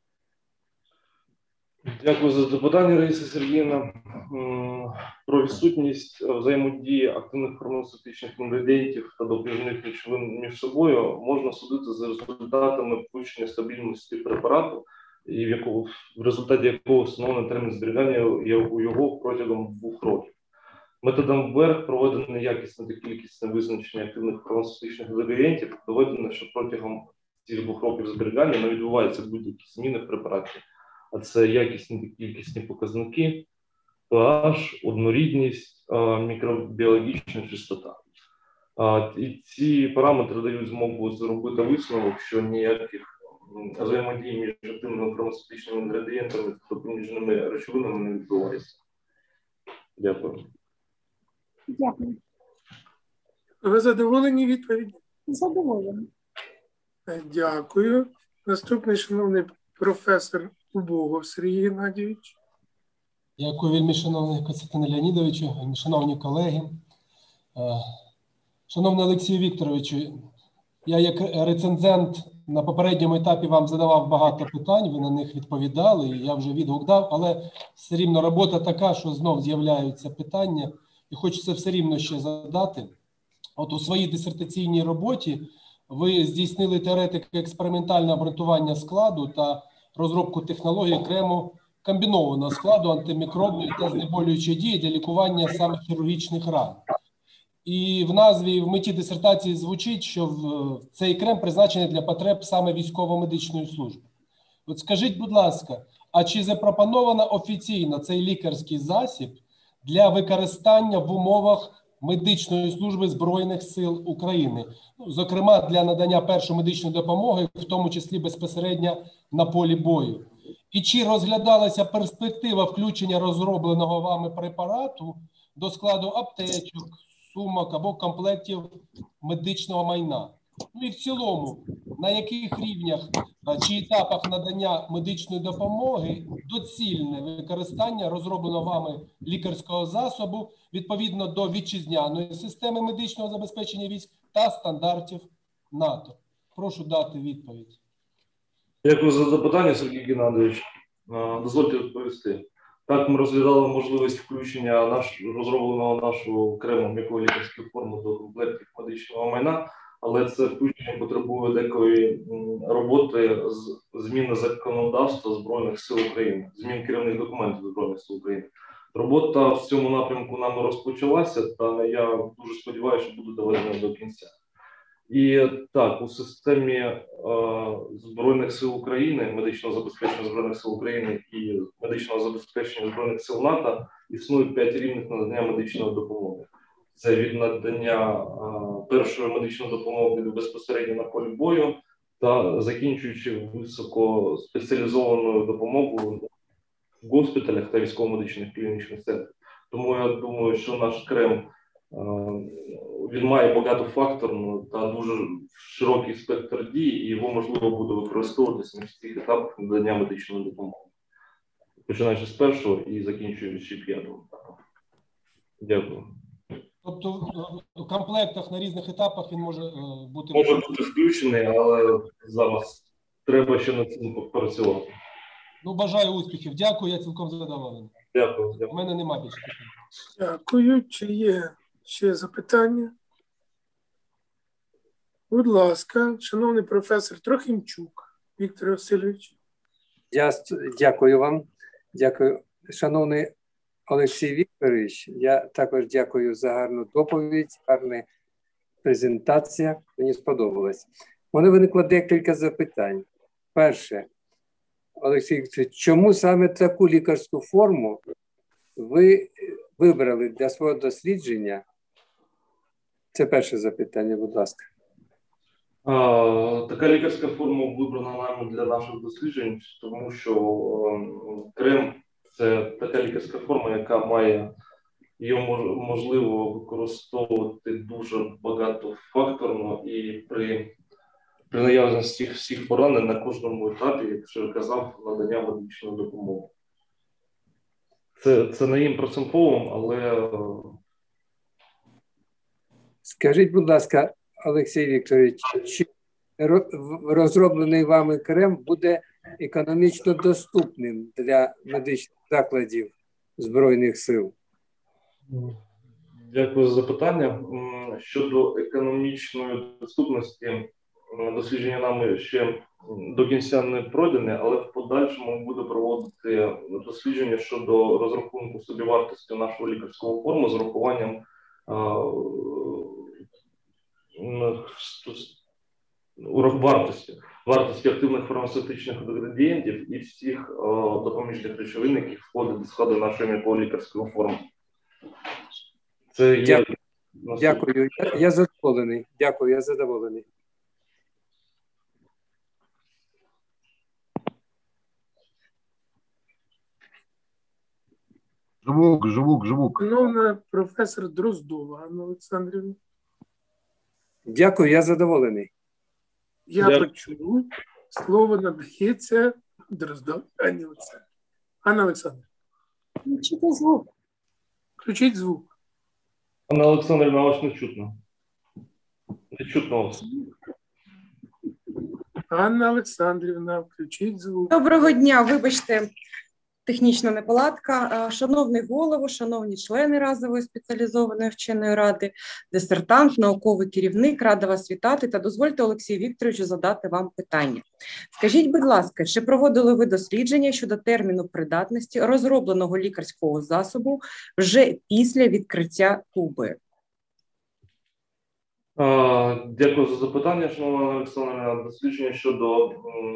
Дякую за запитання, Раїса Сергіївна. Про відсутність взаємодії активних фармацевтичних інгредієнтів та допоміжних речовин між собою можна судити за результатами вивчення стабільності препарату, і в результаті якого встановлений термін зберігання у його протягом 2 років. Методом ВЕР проведено якісне та кількісне визначення активних фармацевтичних інгредієнтів, доведено, що протягом цих 2 років зберігання не відбуваються будь-які зміни в препараті. А це якісні та кількісні показники, pH, однорідність, мікробіологічна чистота. І ці параметри дають змогу зробити висновок, що ніяких взаємодій між активними фармацевтичними інгредієнтами та допоміжними речовинами не відбувається. Дякую. Дякую. Ви задоволені відповідь? Задоволені. Дякую. Наступний, шановний професор Убогов Сергій Геннадійович. Дякую, вельми шановний Костянтин Леонідовичу, вельми шановні колеги. Шановний Олексію Вікторовичу, я як рецензент на попередньому етапі вам задавав багато питань, ви на них відповідали, і я вже відгук дав, але все рівно робота така, що знов з'являються питання, і хочеться все рівно ще задати. От у своїй дисертаційній роботі ви здійснили теоретико-експериментальне обґрунтування складу та розробку технології окремо комбінованого складу антимікробної та знеболюючої дії для лікування саме хірургічних ран. І в назві, і в меті дисертації звучить, що цей крем призначений для потреб саме військово-медичної служби. От скажіть, будь ласка, а чи запропоновано офіційно цей лікарський засіб для використання в умовах медичної служби Збройних сил України, зокрема для надання першої медичної допомоги, в тому числі безпосередньо на полі бою? І чи розглядалася перспектива включення розробленого вами препарату до складу аптечок, сумок або комплектів медичного майна? Ну і в цілому, на яких рівнях чи етапах надання медичної допомоги доцільне використання розробленого вами лікарського засобу відповідно до вітчизняної системи медичного забезпечення військ та стандартів НАТО? Прошу дати відповідь. Дякую за запитання, Сергій Геннадійович. Дозвольте відповісти. Так, ми розглядали можливість включення розробленого нашого окремо м'якої лікарської форми до комплектів медичного майна, але це включення потребує деякої роботи з зміни законодавства Збройних сил України, змін керівних документів Збройних сил України. Робота в цьому напрямку нами розпочалася, та я дуже сподіваюся, що буде доведена до кінця. І так, у системі Збройних сил України, медичного забезпечення Збройних сил України і медичного забезпечення Збройних сил НАТО існує 5 рівнів надання медичної допомоги. Це від надання першої медичної допомоги безпосередньо на полі бою, та закінчуючи високоспеціалізованою допомогою в госпіталях та військово-медичних клінічних центрах. Тому я думаю, що наш КРЕМ він має багатофакторну та дуже широкий спектр дій, і його можливо буде використовуватися на всіх етапах надання медичної допомоги, починаючи з першого і закінчуючи п'ятого етапом. Дякую. Тобто в комплектах на різних етапах він може бути... Може бути включений, але зараз треба ще над цим попрацювати. Ну, бажаю успіхів. Дякую, я цілком задоволений. Дякую. У мене немає більше питань. Дякую. Чи є ще запитання? Будь ласка, шановний професор Трохимчук Віктор Васильович. Я дякую вам. Дякую. Шановний Олексій Вікторович, я також дякую за гарну доповідь, гарна презентація. Мені сподобалось. У мене виникло декілька запитань. Перше, Олексій Вікторович, чому саме таку лікарську форму ви вибрали для свого дослідження? Це перше запитання, будь ласка. Така лікарська форма вибрана нами для наших досліджень, тому що КРЕМ – це така лікарська форма, яка має, її можливо використовувати дуже багатофакторно і при наявності всіх поранень на кожному етапі, як вже казав, надання медичної допомоги. Це не їм процентовим, але... Скажіть, будь ласка, Олексій Вікторович, чи розроблений вами КРЕМ буде економічно доступним для медичних закладів Збройних сил? Дякую за запитання. Щодо економічної доступності, дослідження нами ще до кінця не пройдене, але в подальшому буде проводити дослідження щодо розрахунку собівартості нашого лікарського форму з урахуванням вартості активних фармацевтичних інгредієнтів і всіх допоміжних речовин, які входять до складу нашої мікролікарської форми. Це є... Дякую. Я задоволений. Дякую, я задоволений. Звук. Шановна професор Дроздова Анна Олександрівна. Дякую, я задоволений. Я почув. Слово надається Дроздовій Анні Олександрівні. Анна Олександрівна. Включите звук. Включіть звук. Анна Олександрівна, вас не чутно. Не чутно вас. Анна Олександрівна, включіть звук. Доброго дня, вибачте, технічна неполадка. Шановний голово, шановні члени разової спеціалізованої вченої ради, дисертант, науковий керівник, рада вас вітати та дозвольте Олексію Вікторовичу задати вам питання. Скажіть, будь ласка, чи проводили ви дослідження щодо терміну придатності розробленого лікарського засобу вже після відкриття туби? Дякую за запитання, шановна Олександра. Дослідження щодо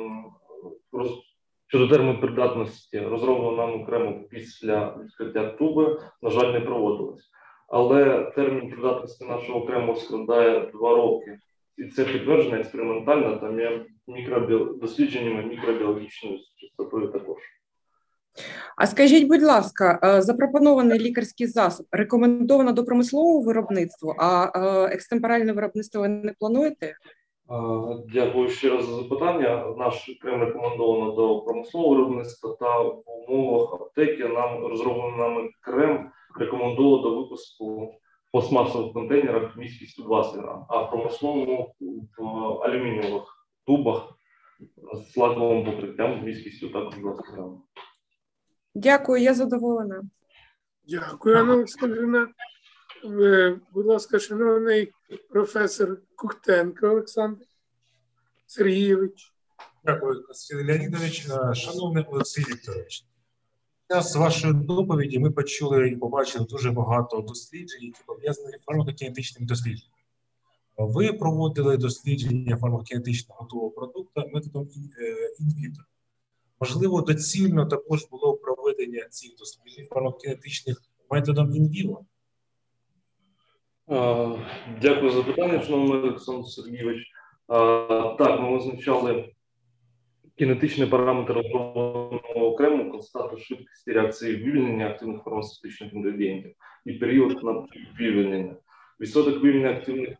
терміну придатності, розроблено нам окремо після відкриття туби, на жаль, не проводилось. Але термін придатності нашого окремо складає 2 роки. І це підтверджено експериментально та дослідженнями мікробіологічною частотою також. А скажіть, будь ласка, запропонований лікарський засіб рекомендовано до промислового виробництва, а екстемпоральне виробництво ви не плануєте? Дякую ще раз за запитання. Наш крем рекомендовано до промислового виробництва та в умовах аптеки нам розроблений нами крем рекомендовано до випуску в пластмасових контейнерах місткістю 20 грам, а в промисловому в алюмінієвих тубах з лаковим покриттям місткістю також 20 грам. Дякую, я задоволена. Дякую, Анна Олександрівна. Будь ласка, шановний професор Кухтенко Олександр Сергійович. Дякую, Василь Леонідович. Шановний Олексій Вікторович, з вашої доповіді ми почули і побачили дуже багато досліджень, які пов'язані з фармакокінетичними дослідженнями. Ви проводили дослідження фармакокінетичного готового продукту методом інвітро. Можливо, доцільно також було проведення цих досліджень фармакокінетичних методом інвіво? Дякую за питання, шановний Олександр Сергійович. Так, ми визначали кінетичний параметр розробленого окремо, константу швидкості реакції вивільнення активних фармацевтичних інгредієнтів і період на вивільнення. Відсоток вивільнення активних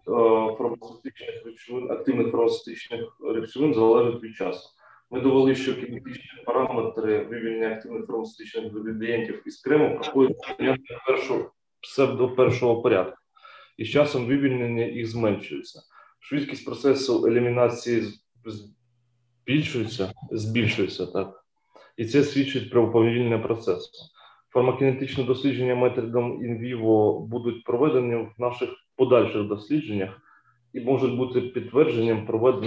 фармацевтичних речовин залежить від часу. Ми довели, що кінетичні параметри вивільнення активних фармацевтичних інгредієнтів із крему проходять псевдопершого порядку. І з часом вивільнення їх зменшується. Швидкість процесу елімінації збільшується, так. І це свідчить про уповільнення процесу. Фармакінетичні дослідження методом інвіво будуть проведені в наших подальших дослідженнях і можуть бути підтвердженням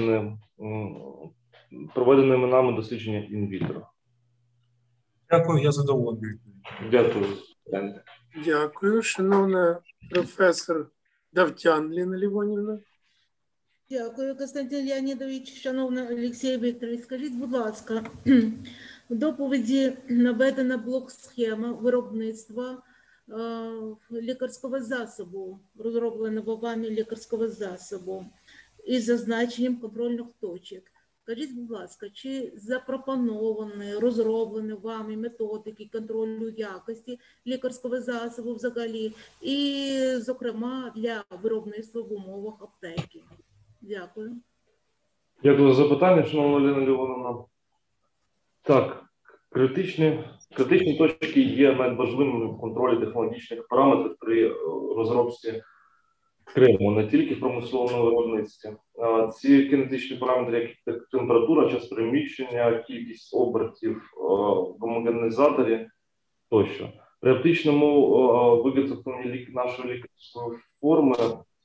проведеними нами дослідження інвітро. Дякую, я задоволений. Дякую. Дякую, шановна професор Давтян Ліна Лівонівна. Дякую, Костянтин Леонідович. Шановний Олексій Вікторович, скажіть, будь ласка, в доповіді наведена блок-схема виробництва лікарського засобу, розробленого вами лікарського засобу із зазначенням контрольних точок. Скажіть, будь ласка, чи запропоновані, розроблені вами методики контролю якості лікарського засобу взагалі і, зокрема, для виробництва в умовах аптеки? Дякую. Дякую за запитання, шановна Ліна Львовна. Так, критичні точки є найважливими в контролі технологічних параметрів при розробці крему, не тільки в промисловому виробництві. Ці кінетичні параметри, як температура, час приміщення, кількість обертів в гомогенізаторі тощо. При оптичному виготовленні нашої лікарської форми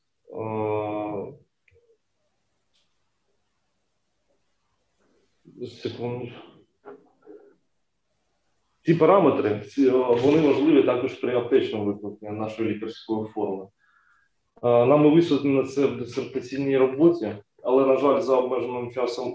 ці параметри, вони важливі також при аптечному виготовленні нашої лікарської форми. Нам висвітлено це в дисертаційній роботі, але, на жаль, за обмеженим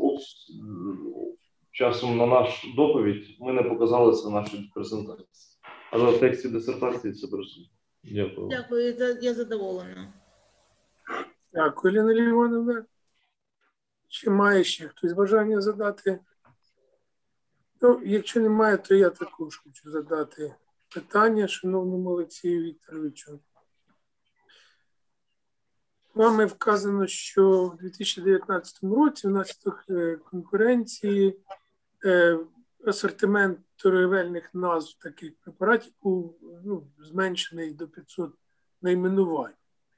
часом на наш доповідь ми не показали це в нашій презентації. Але в тексті дисертації це присутнє. Дякую. Дякую, я задоволена. Дякую, Ліна Лівонівна. Чи має ще хтось бажання задати? Ну, якщо немає, то я також хочу задати питання шановному Олексію Вікторовичу. Вами вказано, що в 2019 році внаслідок конкуренції асортимент торговельних назв таких препаратів був зменшений до 500 найменувань.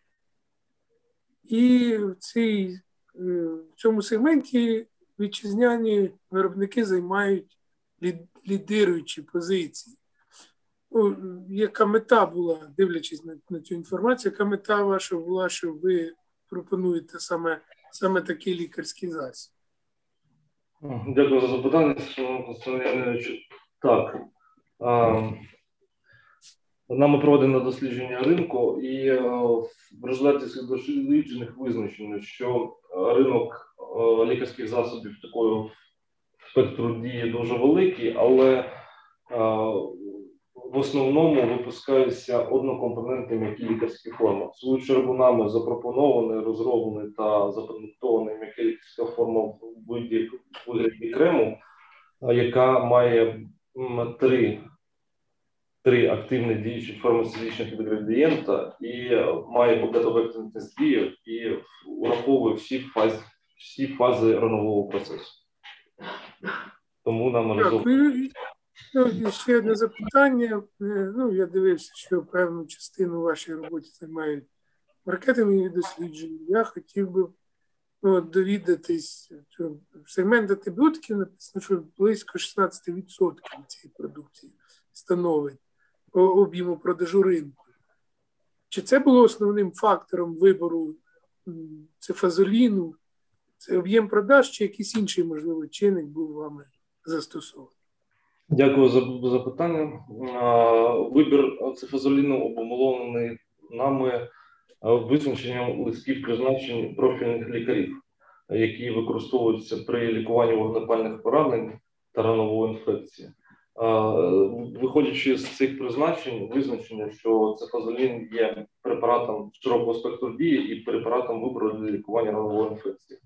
І в цьому сегменті вітчизняні виробники займають лідируючі позиції. Яка мета була, дивлячись на цю інформацію, яка мета ваша була, що ви пропонуєте саме такий лікарський засіб? Дякую за запитання, шановний Константин Леонідович. Так, нами проведено дослідження ринку, і в результаті цих досліджень визначено, що ринок лікарських засобів такого спектру дії дуже великий, але в основному випускаються однокомпонентні м'які лікарські форми. В свою чергу нами запропонований, розроблений та запатентований м'яка лікарська форма в вигляді крему, яка має три активні діючі фармацевтичних інгредієнта і має багатовекторність дії і враховує всі фази ранового процесу. Тому нам Дякую. І ще одне запитання. Я дивився, що певну частину вашої роботи займають маркетингові дослідження. Я хотів би довідатись, що сегмент антибіотиків написано, що близько 16% цієї продукції становить об'єму продажу ринку. Чи це було основним фактором вибору цефазоліну? Це об'єм продаж чи якийсь інший, можливо, чинник був вами застосований? Дякую за запитання. Вибір цефазоліну обумовлений нами визначенням листків призначень профільних лікарів, які використовуються при лікуванні вогнепальних поранень та ранової інфекції. Виходячи з цих призначень, визначено, що цефазолін є препаратом широкого спектру дії і препаратом вибору для лікування ранової інфекції.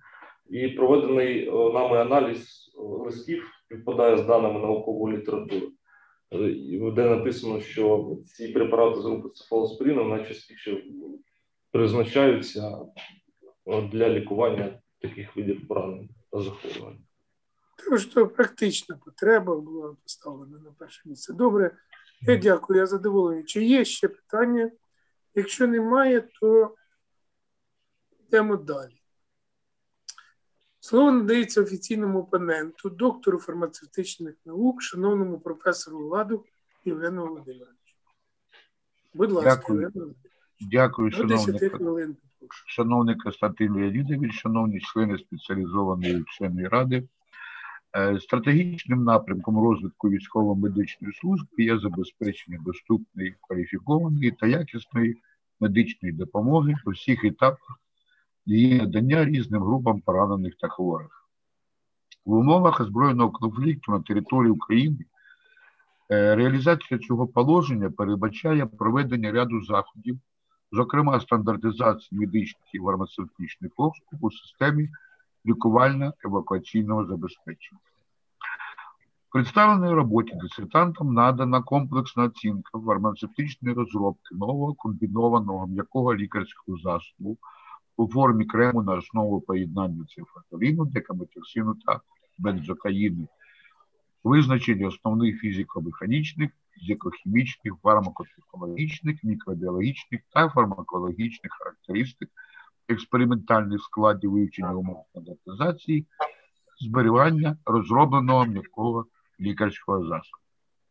І проведений нами аналіз листів співпадає з даними наукової літератури, де написано, що ці препарати з групи цефалоспорину найчастіше призначаються для лікування таких видів поранень та захворювань. Тому що практична потреба була поставлена на перше місце. Добре, я дякую, я задоволений. Чи є ще питання? Якщо немає, то йдемо далі. Слово надається офіційному опоненту, доктору фармацевтичних наук, шановному професору Ладу Євгену Володимировичу. Будь ласка, Євген Володимирович. Дякую, шановний Костянтин Леонідович, шановні члени спеціалізованої вченої ради. Стратегічним напрямком розвитку військово-медичної служби є забезпечення доступної, кваліфікованої та якісної медичної допомоги у всіх етапах її надання різним групам поранених та хворих. В умовах озброєного конфлікту на території України реалізація цього положення передбачає проведення ряду заходів, зокрема стандартизації медичних і фармацевтичних послуг у системі лікувально-евакуаційного забезпечення. В представленій роботі дисертантам надана комплексна оцінка фармацевтичної розробки нового комбінованого м'якого лікарського засобу у формі крему на основу поєднання цефазоліну, декаметриксину та бензокаїну, визначення основних фізико-механічних, фізико-хімічних, фармакотехнологічних, мікробіологічних та фармакологічних характеристик, експериментальних складів вивчення умов стандартизації, зберігання розробленого м'якого лікарського засобу.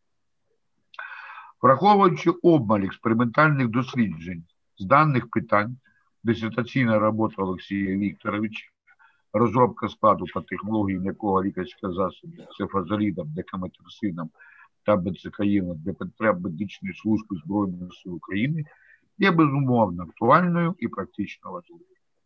Враховуючи обмаль експериментальних досліджень з даних питань, дисертаційна робота Олексія Вікторовича, розробка складу та технології м'якого лікарського засобу цефазолідом, декаметриксином та бензокаїном для потреб медичної служби Збройних сил України є безумовно актуальною і практично важливою.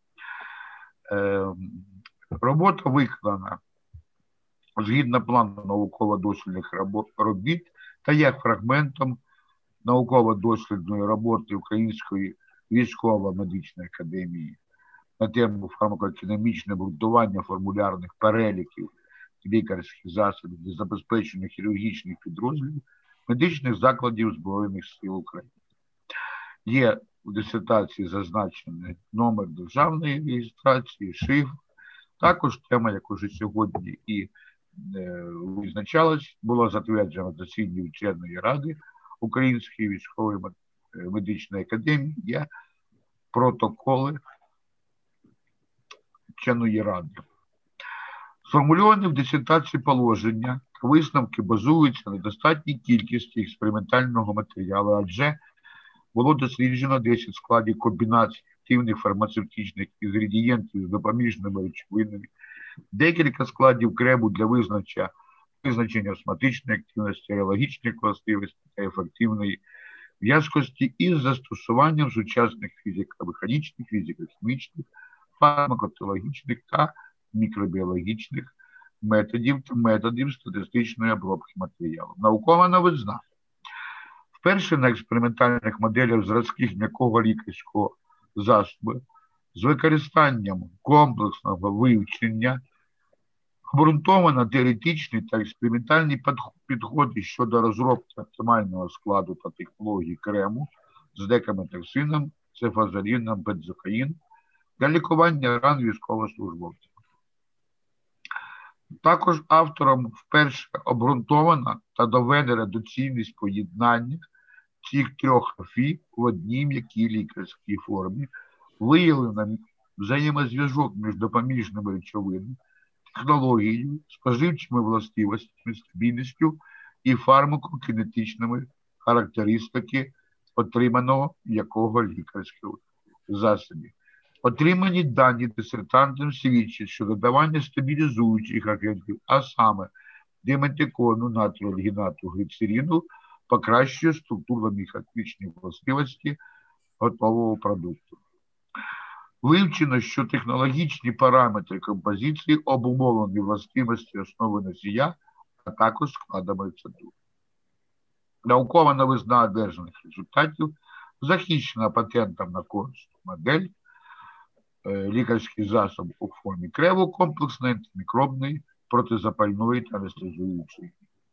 Робота виконана згідно плану науково-дослідних робіт та є фрагментом науково-дослідної роботи Української військово-медичної академії на тему фармакоекономічне обґрунтування формулярних переліків лікарських засобів для забезпечення хірургічних підрозділів медичних закладів Збройних сил України. Є у дисертації зазначений номер державної реєстрації, шифр. Також тема, як уже сьогодні і визначалась, була затверджена засіданням вченої ради Української військової медичної академії, є протоколи вченої ради. Сформульовані в дисертації положення та висновки базуються на достатній кількості експериментального матеріалу, адже було досліджено 10 складів комбінацій активних фармацевтичних інгредієнтів з допоміжними речовинами, декілька складів крему для визначення осмотичної активності, реологічних властивостей та ефективної в'язкості із застосуванням сучасних фізико-механічних, фізико-хімічних, фармакологічних та мікробіологічних методів статистичної обробки матеріалу. Наукова новизна. Вперше на експериментальних моделях зразків м'якого лікарського засобу з використанням комплексного вивчення обґрунтовано теоретичні та експериментальні підходи щодо розробки оптимального складу та технології крему з декаметриксином, цефазоліном, бензокаїном для лікування ран військовослужбовців. Також автором вперше обґрунтована та доведена доцільність поєднання цих трьох афі в одній м'якій лікарській формі, виявлено взаємозв'язок між допоміжними речовинами, технологією, споживчими властивостями, стабільністю і фармакокінетичними характеристики отриманого м'якого лікарського засобу. Отримані дані дисертантом свідчать, що додавання стабілізуючих агентів, а саме диметикону, натрію, альгінату, гліцерину, покращує структурно-механічні властивості готового продукту. Вивчено, що технологічні параметри композиції обумовлені властивості основи носія, а також складами рецептури. Наукова новизна одержаних результатів захищена патентом на конструкцію модель лікарський засоб у формі креву, комплексної, антимікробної, протизапальної та анестезуючої.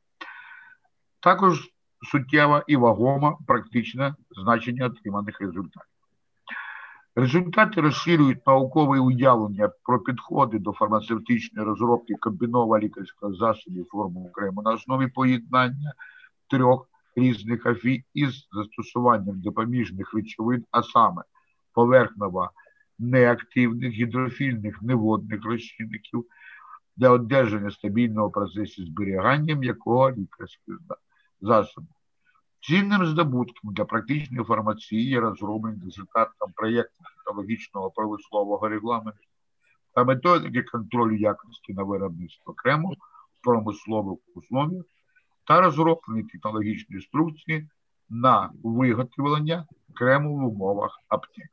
Також суттєва і вагома практичне значення отриманих результатів. Результати розширюють наукове уявлення про підходи до фармацевтичної розробки комбінованого лікарського засобу форму крему на основі поєднання трьох різних афій із застосуванням допоміжних речовин, а саме поверхново неактивних, гідрофільних, неводних розчинників для одержання стабільного процесу зберігання м'якого лікарського засобу. Цінним здобутком для практичної фармації є розроблення результатом проєкту технологічного промислового регламенту та методики контролю якості на виробництво крему в промислових условиях та розроблення технологічної інструкції на виготовлення крему в умовах аптек.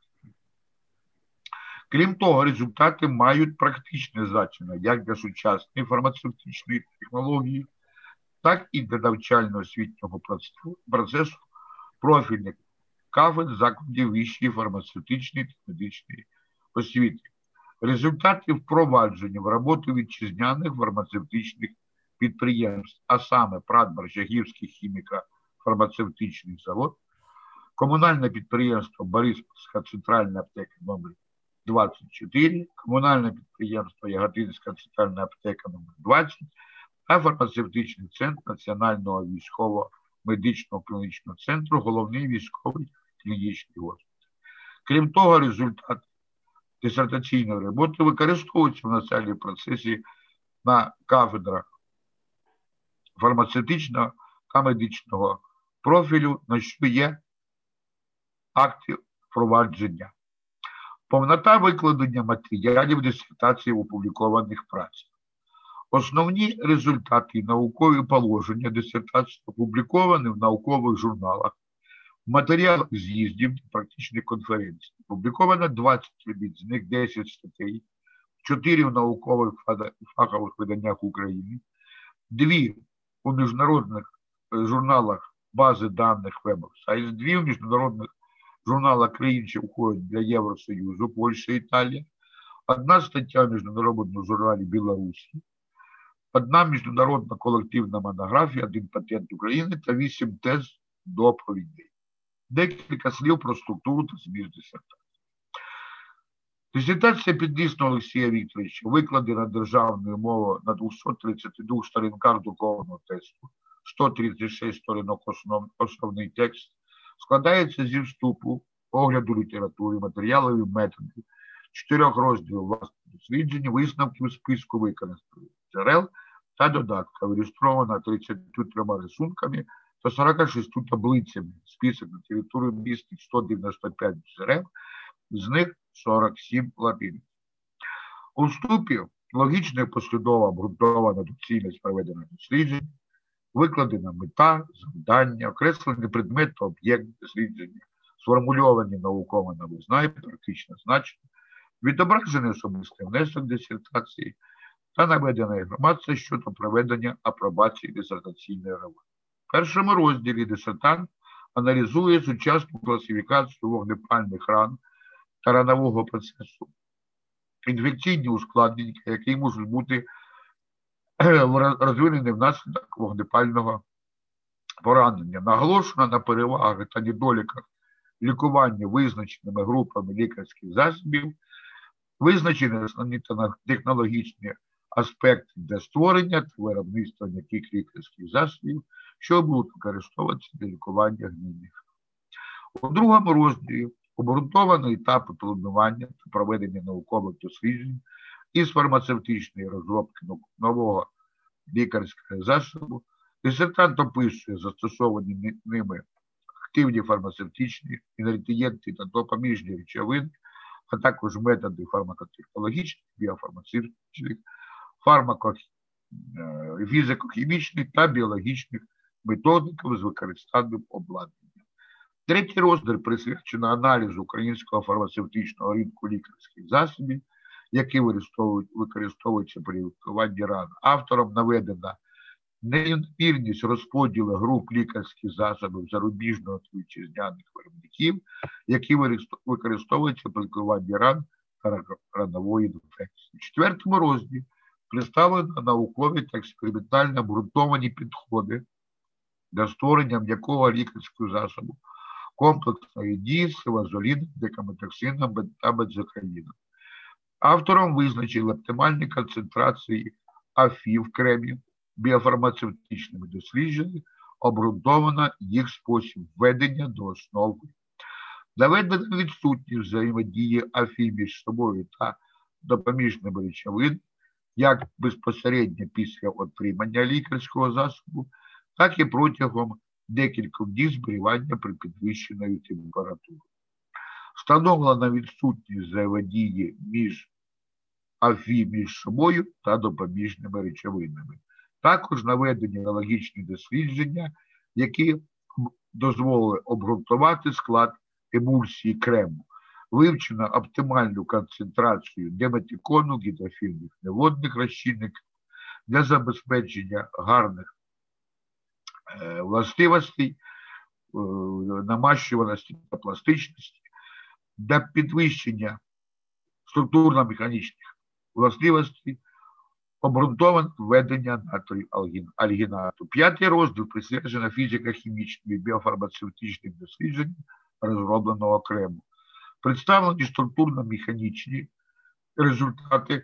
Крім того, результати мають практичне значення як для сучасної фармацевтичної технології, так і для навчально-освітнього процесу профільних кафедр закладів вищої фармацевтичної та медичної освіти. Результати впровадження в роботу вітчизняних фармацевтичних підприємств, а саме ПрАТ Борщагівський хіміко-фармацевтичний завод, комунальне підприємство Бориспільська центральна аптека номер 24, комунальне підприємство Яготинська центральна аптека номер 20 та фармацевтичний центр Національного військового медичного клінічного центру, головний військовий клінічний госпіталь. Крім того, результати дисертаційної роботи використовуються в навчальному процесі на кафедрах фармацевтичного та медичного профілю, на що є акти впровадження. Повнота викладення матеріалів дисертації в опублікованих працях. Основні результати і наукові положення дисертації опубліковані в наукових журналах, в матеріалах з'їздів та практичних конференцій. Опубліковано 20 робіт, з них 10 статей, 4 в наукових фахових виданнях України, 2 у міжнародних журналах бази даних Web of Science, 2 в міжнародних журналах країн, що входять для Євросоюзу, Польща, Італія, 1 стаття в міжнародному журналі Білорусі, 1 міжнародна колективна монографія, 1 патент України та 8 тез доповідей. Декілька слів про структуру та зміст дисертації. Дисертація підлісного Олексія Вікторовича викладена державною мовою на 232 сторінках друкованого тексту, 136 сторінок основний текст, складається зі вступу, огляду літератури, матеріалів і методів, 4 розділів власних досліджень, висновків списку використаних джерел та додатків, ілюстрована 33 рисунками та 46 таблицями. Список на території містить 195 джерел, з них 47 латиниць. У вступі логічно і послідовно обґрунтована доцільність проведених досліджень, викладена мета, завдання, окреслений предмет та об'єкт дослідження, сформульовані науково новизна і практичне значення, відображений особистий внесок дисертації та наведена інформація щодо проведення апробації дисертаційної роботи. В першому розділі дисертант аналізує сучасну класифікацію вогнепальних ран та ранового процесу, інфекційні ускладнення, які можуть бути розвинені внаслідок вогнепального поранення. Наголошено на перевагах та недоліках лікування визначеними групами лікарських засобів, визначені основні технологічні аспекти для створення та виробництва м'яких лікарських засобів, що будуть використовуватися для лікування гнійних. У другому розділі обґрунтовані етапи планування та проведення наукових досліджень із фармацевтичної розробки нового лікарського засобу. Дисертант описує застосовані ними активні фармацевтичні, інгредієнти та допоміжні речовини, а також методи фармакотехнологічних, біофармацевтичних, фізико-хімічних та біологічних методиків з використанням обладнання. Третій розділ присвячено аналізу українського фармацевтичного ринку лікарських засобів, які використовуються при лікуванні ран. Автором наведена нерівномірність розподілу груп лікарських засобів зарубіжного та вітчизняних виробників, які використовуються при лікуванні ран та ранової інфекції. У 4 розділі представлено наукові та експериментально обґрунтовані підходи для створення м'якого лікарського засобу комплексної дії з сивазоліном, декаметоксином та бензокаїном. Автором визначили оптимальні концентрації АФІ в кремі біофармацевтичними дослідженнями, обґрунтовано їх спосіб введення до основи. Доведена відсутність взаємодії АФІ між собою та допоміжними речовин, як безпосередньо після отримання лікарського засобу, так і протягом декількох днів зберігання при підвищеної температурі. Встановлена відсутність взаємодії між АФІ між собою та допоміжними речовинами. Також наведені аналогічні дослідження, які дозволили обґрунтувати склад емульсії крему. Вивчено оптимальну концентрацію деметикону, гідрофільних неводних розчинників для забезпечення гарних властивостей, намащуваності та пластичності, для підвищення структурно-механічних властивостей, обґрунтоване введення натрію альгінату. 5 розділ присвячено фізико-хімічним і біофармацевтичним дослідженням розробленого крему. Представлені структурно-механічні результати,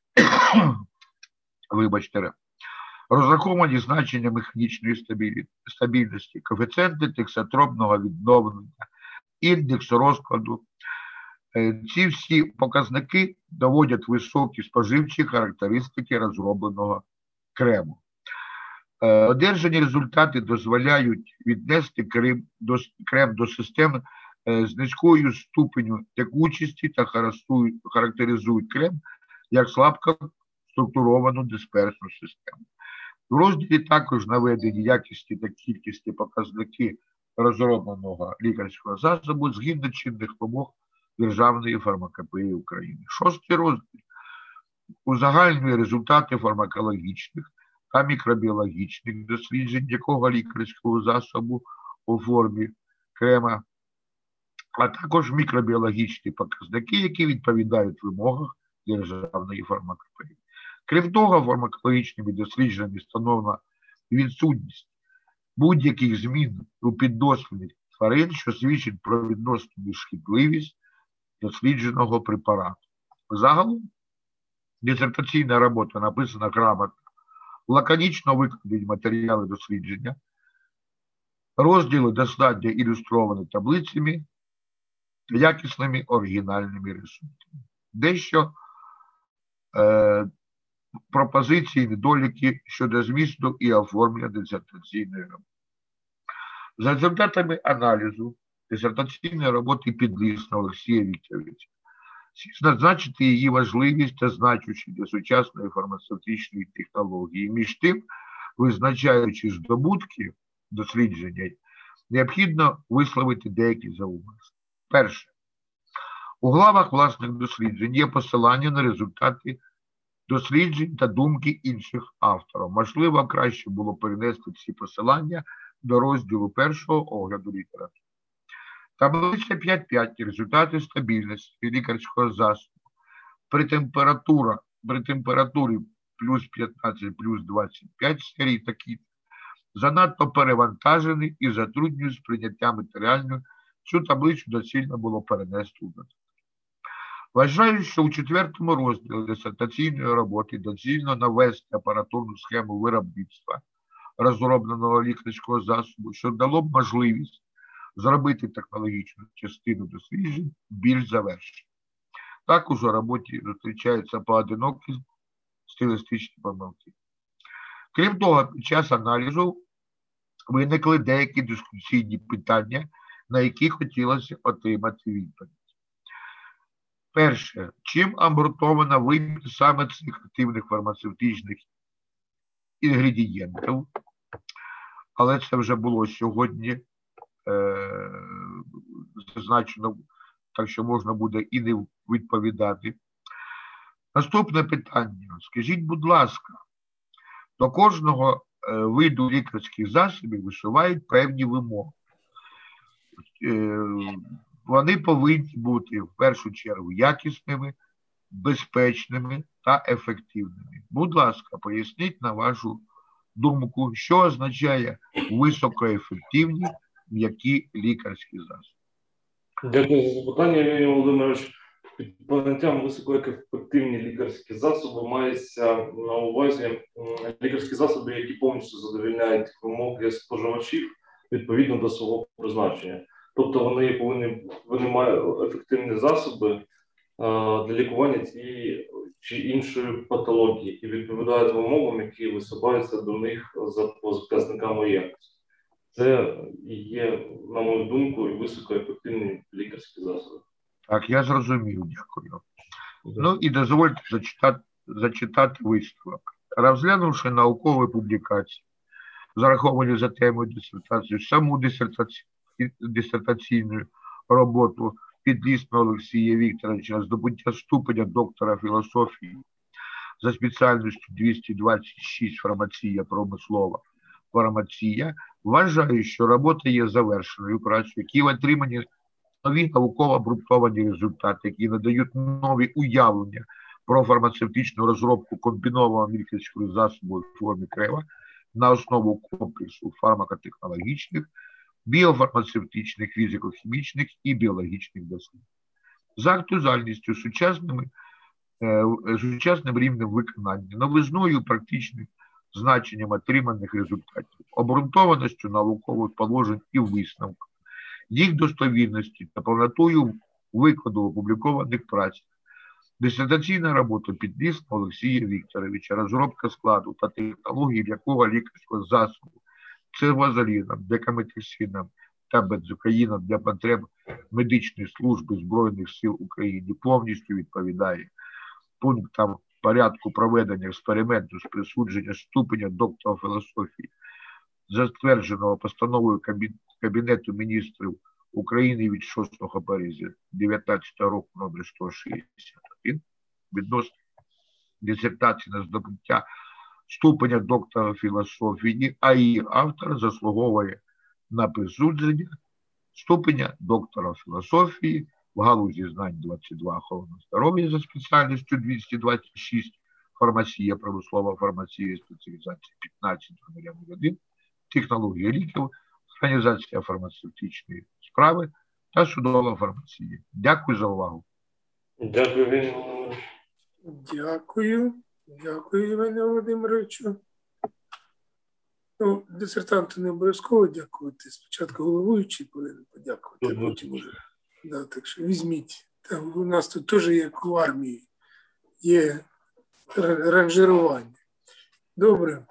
розраховані значення механічної стабільності, коефіцієнти тексотропного відновлення, індекс розкладу. Ці всі показники доводять високі споживчі характеристики розробленого крему. Одержані результати дозволяють віднести крем до систем з низькою ступеню текучості та характеризують крем як слабко структуровану дисперсну систему. В розділі також наведені якісні та кількісні показники розробленого лікарського засобу згідно чинних вимог Державної фармакопеї України. 6 розділ узагальнює результати фармакологічних та мікробіологічних досліджень якого лікарського засобу у формі крема, а також мікробіологічні показники, які відповідають вимогам Державної фармакопеї. Крім того, фармакологічними дослідженнями встановлена відсутність будь-яких змін у піддослідних тварин, що свідчить про відносну шкідливість дослідженого препарату. Загалом, дисертаційна робота написана грамотно, лаконічно викладені матеріали дослідження, розділи достатньо ілюстровані таблицями та якісними оригінальними рисунками. Дещо пропозиції, недоліки щодо змісту і оформлення дисертаційної роботи. За результатами аналізу дисертаційної роботи Підлісного Олексія Вікторовича, зазначити її важливість та значущість для сучасної фармацевтичної технології. Між тим, визначаючи здобутки дослідження, необхідно висловити деякі зауваження. Перше. У главах власних досліджень є посилання на результати досліджень та думки інших авторів. Можливо, краще було перенести ці посилання до розділу 1 огляду літератури. Таблиця 5.5. Результати стабільності лікарського засобу при температурі плюс 15, плюс 25 серій такі занадто перевантажений і затруднюють сприйняття матеріальної. Цю таблицю доцільно було перенести у додаток. Вважаю, що у 4 розділі дисертаційної роботи доцільно навести апаратурну схему виробництва розробленого лікарського засобу, що дало б можливість зробити технологічну частину досліджень більш завершеною. Також у роботі зустрічаються поодинокі стилістичні помилки. Крім того, під час аналізу виникли деякі дискусійні питання, на які хотілося отримати відповідь. Перше. Чим обґрунтовано вибір саме цих активних фармацевтичних інгредієнтів? Але це вже було сьогодні зазначено, так що можна буде і не відповідати. Наступне питання. Скажіть, будь ласка, до кожного виду лікарських засобів висувають певні вимоги. Вони повинні бути в першу чергу якісними, безпечними та ефективними. Будь ласка, поясніть на вашу думку, що означає високоефективні м'які лікарські засоби. Дякую за запитання, Євгеній Володимирович. Під поняттям високоефективні лікарські засоби мається на увазі лікарські засоби, які повністю задовольняють вимоги споживачів відповідно до свого призначення. Тобто вони мають ефективні засоби для лікування тієї чи іншої патології і відповідають вимогам, які висуваються до них за показниками якості. Це і є, на мою думку, і високоефективні лікарські засоби. Так, я зрозумів, дякую. Ну і дозвольте зачитати висновок. Розглянувши наукові публікації, зараховані за темою дисертації, саму дисертаційну роботу Підлісного Олексія Вікторовича на здобуття ступеня доктора філософії за спеціальністю 226 фармація промислова фармація, вважаю, що робота є завершеною працею, які отримані нові науково обґрунтовані результати, які надають нові уявлення про фармацевтичну розробку комбінованого лікарського засобу в формі крева на основу комплексу фармакотехнологічних, біофармацевтичних, фізико-хімічних і біологічних досліджень. За актуальністю сучасним рівнем виконання, новизною і практичним значенням отриманих результатів, обґрунтованістю наукових положень і висновків, їх достовірності та повнотою викладу опублікованих праць. Дисертаційна робота Підлісного Олексія Вікторовича, розробка складу та технології м'якого лікарського засобу цервозоліном, декаметрисином та бензокаїном для потреб медичної служби Збройних сил України повністю відповідає пунктам порядку проведення експерименту з присудження ступеня доктора філософії, затвердженого постановою Кабінету міністрів України від 6 березня 2019 року номер 161 відносно дисертації на здобуття ступеня доктора філософії, а її автор заслуговує на присудження ступеня доктора філософії в галузі знань 22 охорона здоров'я за спеціальністю 226 фармація, промислова фармація, спеціалізація 15.01, технологія ліків, організація фармацевтичної справи та судова фармація. Дякую за увагу. Дякую, Євгеній. Дякую, Євгенію Володимировичу. Ну, дисертанту не обов'язково дякувати. Спочатку головуючий повинен подякувати, а потім уже. Да, так що візьміть. Там у нас тут теж, як у армії, є ранжирування. Добре.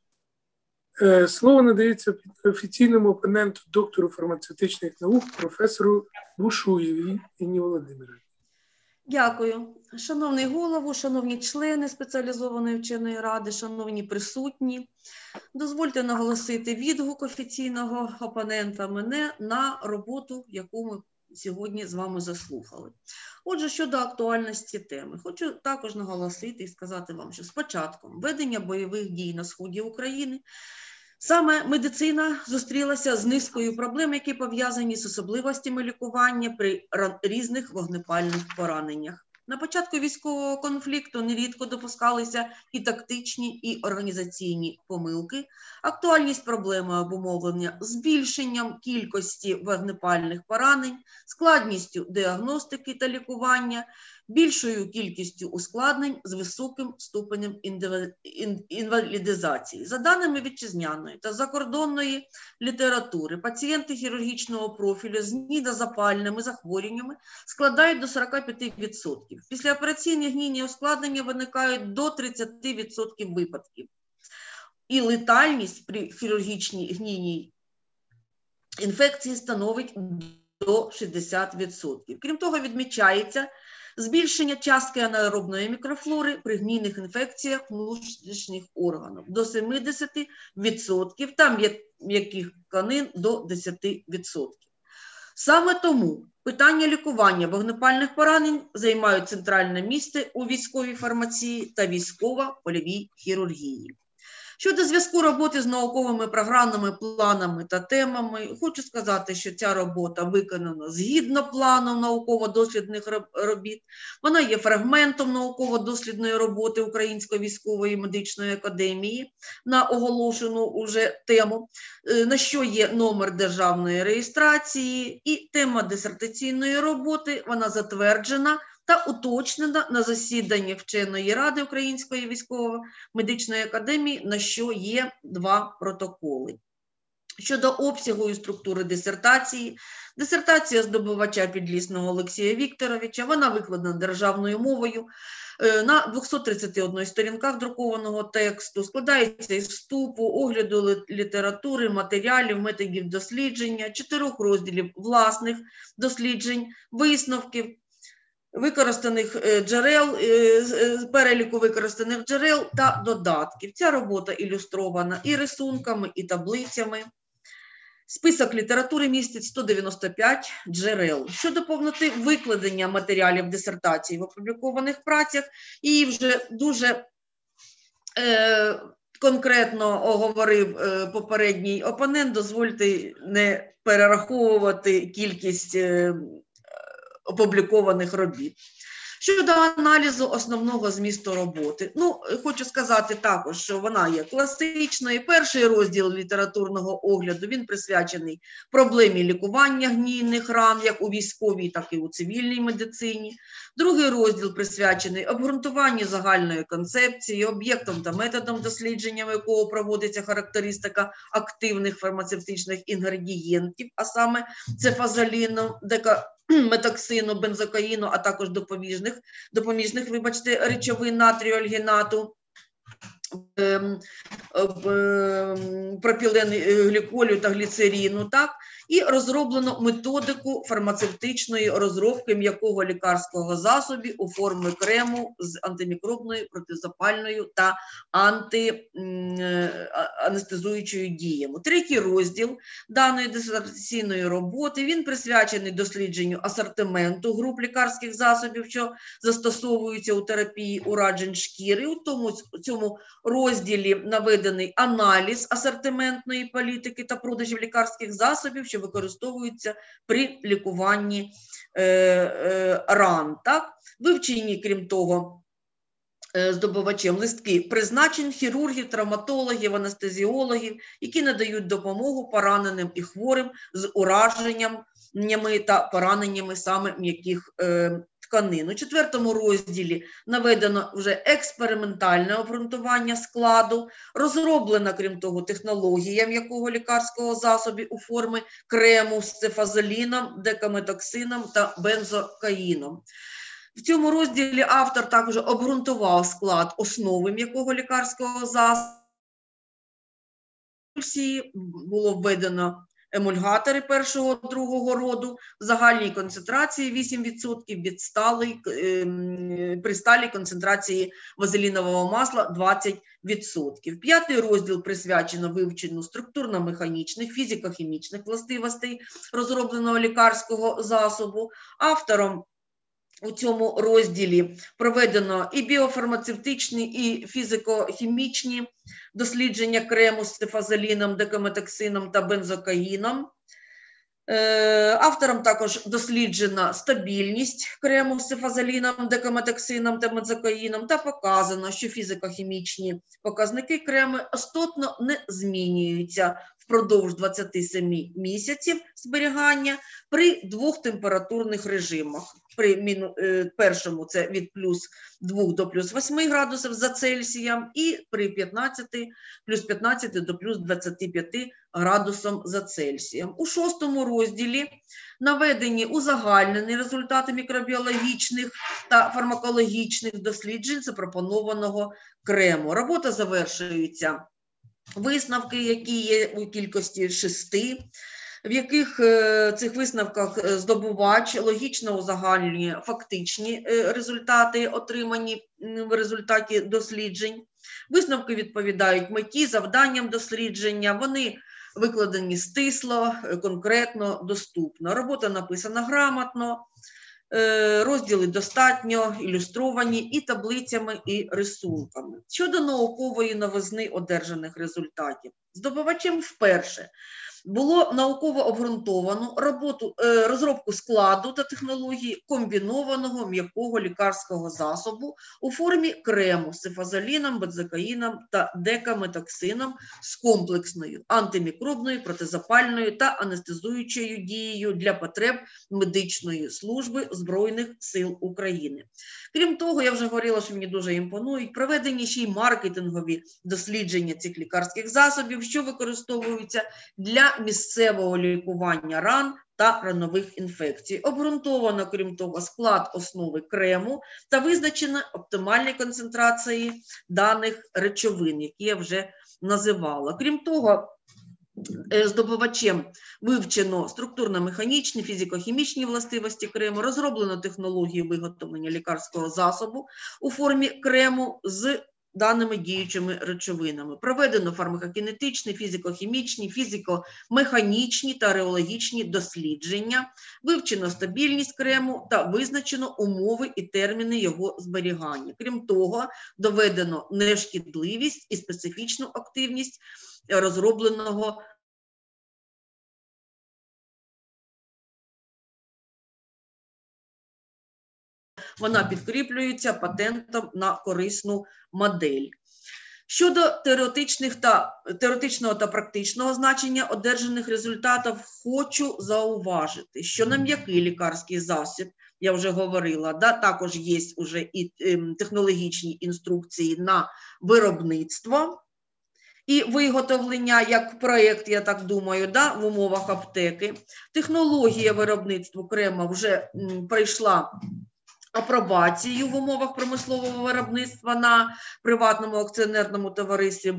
Слово надається офіційному опоненту, доктору фармацевтичних наук, професору Бушуєвій Інні Володимирівні. Дякую. Шановний голово, шановні члени спеціалізованої вченої ради, шановні присутні, дозвольте наголосити відгук офіційного опонента мене на роботу, яку ми сьогодні з вами заслухали. Отже, щодо актуальності теми, хочу також наголосити і сказати вам, що з початком ведення бойових дій на сході України саме медицина зустрілася з низкою проблем, які пов'язані з особливостями лікування при різних вогнепальних пораненнях. На початку військового конфлікту нерідко допускалися і тактичні, і організаційні помилки. Актуальність проблеми обумовлення збільшенням кількості вогнепальних поранень, складністю діагностики та лікування, більшою кількістю ускладнень з високим ступенем інвалідизації. За даними вітчизняної та закордонної літератури, пацієнти хірургічного профілю з нідозапальними захворюваннями складають до 45%. Післяопераційні гнійні ускладнення виникають до 30% випадків. І летальність при хірургічній гнійній інфекції становить до 60%. Крім того, відмічається збільшення частки анаеробної мікрофлори при гнійних інфекціях внутрішніх органів до 70% та м'яких тканин до 10%. Саме тому питання лікування вогнепальних поранень займають центральне місце у військовій фармації та військово-польовій хірургії. Щодо зв'язку роботи з науковими програмними планами та темами, хочу сказати, що ця робота виконана згідно плану науково-дослідних робіт. Вона є фрагментом науково-дослідної роботи Української військової медичної академії на оголошену уже тему, на що є номер державної реєстрації, і тема дисертаційної роботи, вона затверджена та уточнена на засіданні Вченої ради Української військово-медичної академії, на що є 2 протоколи. Щодо обсягу і структури дисертації, дисертація здобувача Підлісного Олексія Вікторовича, вона викладена державною мовою на 231 сторінках друкованого тексту, складається із вступу, огляду літератури, матеріалів, методів дослідження, 4 розділів власних досліджень, висновків, використаних джерел, переліку використаних джерел та додатків. Ця робота ілюстрована і рисунками, і таблицями. Список літератури містить 195 джерел. Щодо повноти викладення матеріалів дисертації в опублікованих працях, і вже дуже конкретно оговорив попередній опонент, дозвольте не перераховувати кількість опублікованих робіт. Щодо аналізу основного змісту роботи, хочу сказати також, що вона є класичною. Перший розділ літературного огляду, він присвячений проблемі лікування гнійних ран, як у військовій, так і у цивільній медицині. Другий розділ присвячений обґрунтуванню загальної концепції, об'єктом та методом дослідження, в якого проводиться характеристика активних фармацевтичних інгредієнтів, а саме цефазоліну, метоксину, бензокаїну, а також допоміжних речовин натрію альгінату, пропіленгліколю та гліцеріну, так, і розроблено методику фармацевтичної розробки м'якого лікарського засобу у формі крему з антимікробною, протизапальною та антианестезуючою діями. Третій розділ даної дисертаційної роботи, він присвячений дослідженню асортименту груп лікарських засобів, що застосовуються у терапії уражень шкіри. У цьому розділі наведений аналіз асортиментної політики та продажів лікарських засобів, що використовуються при лікуванні ран. Так? Вивчені, крім того, здобувачем листки призначень хірургів, травматологів, анестезіологів, які надають допомогу пораненим і хворим з ураженнями та пораненнями саме м'яких тканин. У 4-му розділі наведено вже експериментальне обґрунтування складу, розроблена, крім того, технологія м'якого лікарського засобу у формі крему з цефазоліном, декаметоксином та бензокаїном. В цьому розділі автор також обґрунтував склад основи м'якого лікарського засобу. Було введено емульгатори першого-другого роду в загальній концентрації 8%, при сталій концентрації вазелінового масла 20%. 5-й розділ присвячено вивченню структурно-механічних, фізико-хімічних властивостей розробленого лікарського засобу. Автором у цьому розділі проведено і біофармацевтичні, і фізико-хімічні дослідження крему з цефазоліном, декаметоксином та бензокаїном. Автором також досліджена стабільність крему з цефазоліном, декаметоксином та бензокаїном та показано, що фізико-хімічні показники крему істотно не змінюються впродовж 27 місяців зберігання при 2 температурних режимах. При першому це від плюс 2 до плюс 8 градусів за Цельсієм і при плюс 15 до плюс 25 градусом за Цельсієм. У 6-му розділі наведені узагальнені результати мікробіологічних та фармакологічних досліджень запропонованого крему. Робота завершується. Висновки, які є у кількості 6, в яких цих висновках здобувач логічно узагальнює фактичні результати, отримані в результаті досліджень. Висновки відповідають меті, завданням дослідження, вони викладені стисло, конкретно, доступно. Робота написана грамотно, Розділи достатньо ілюстровані і таблицями, і рисунками. Щодо наукової новизни одержаних результатів. Здобувачем вперше було науково обґрунтовано розробку складу та технології комбінованого м'якого лікарського засобу у формі крему з цифазоліном, бензокаїном та декаметоксином з комплексною антимікробною, протизапальною та анестезуючою дією для потреб медичної служби Збройних сил України. Крім того, я вже говорила, що мені дуже імпонують проведені ще й маркетингові дослідження цих лікарських засобів, що використовуються для місцевого лікування ран та ранових інфекцій. Обґрунтовано, крім того, склад основи крему та визначено оптимальні концентрації даних речовин, які я вже називала. Крім того, здобувачем вивчено структурно-механічні, фізико-хімічні властивості крему, розроблено технологію виготовлення лікарського засобу у формі крему з даними діючими речовинами. Проведено фармакокінетичні, фізико-хімічні, фізико-механічні та реологічні дослідження, вивчено стабільність крему та визначено умови і терміни його зберігання. Крім того, доведено нешкідливість і специфічну активність розробленого вона підкріплюється патентом на корисну модель. Щодо теоретичного та практичного значення одержаних результатів, хочу зауважити, що на м'який лікарський засіб, я вже говорила, також є вже і технологічні інструкції на виробництво і виготовлення, як проєкт, я так думаю, в умовах аптеки. Технологія виробництва крема вже пройшла апробацію в умовах промислового виробництва на приватному акціонерному товаристві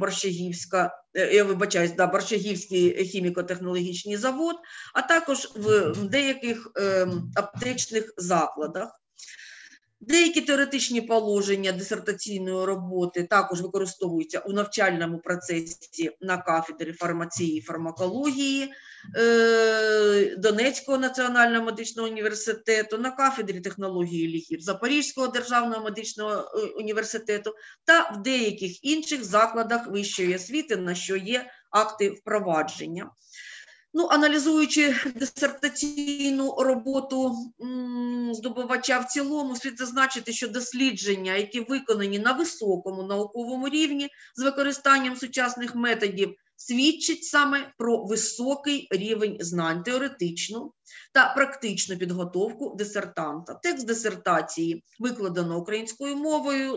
Борщагівський хіміко-технологічний завод, а також в деяких аптечних закладах. Деякі теоретичні положення дисертаційної роботи також використовуються у навчальному процесі на кафедрі фармації і фармакології Донецького національного медичного університету, на кафедрі технології ліків Запорізького державного медичного університету та в деяких інших закладах вищої освіти, на що є акти впровадження. Аналізуючи дисертаційну роботу здобувача в цілому, слід зазначити, що дослідження, які виконані на високому науковому рівні з використанням сучасних методів, свідчить саме про високий рівень знань, теоретичну та практичну підготовку дисертанта. Текст дисертації викладено українською мовою,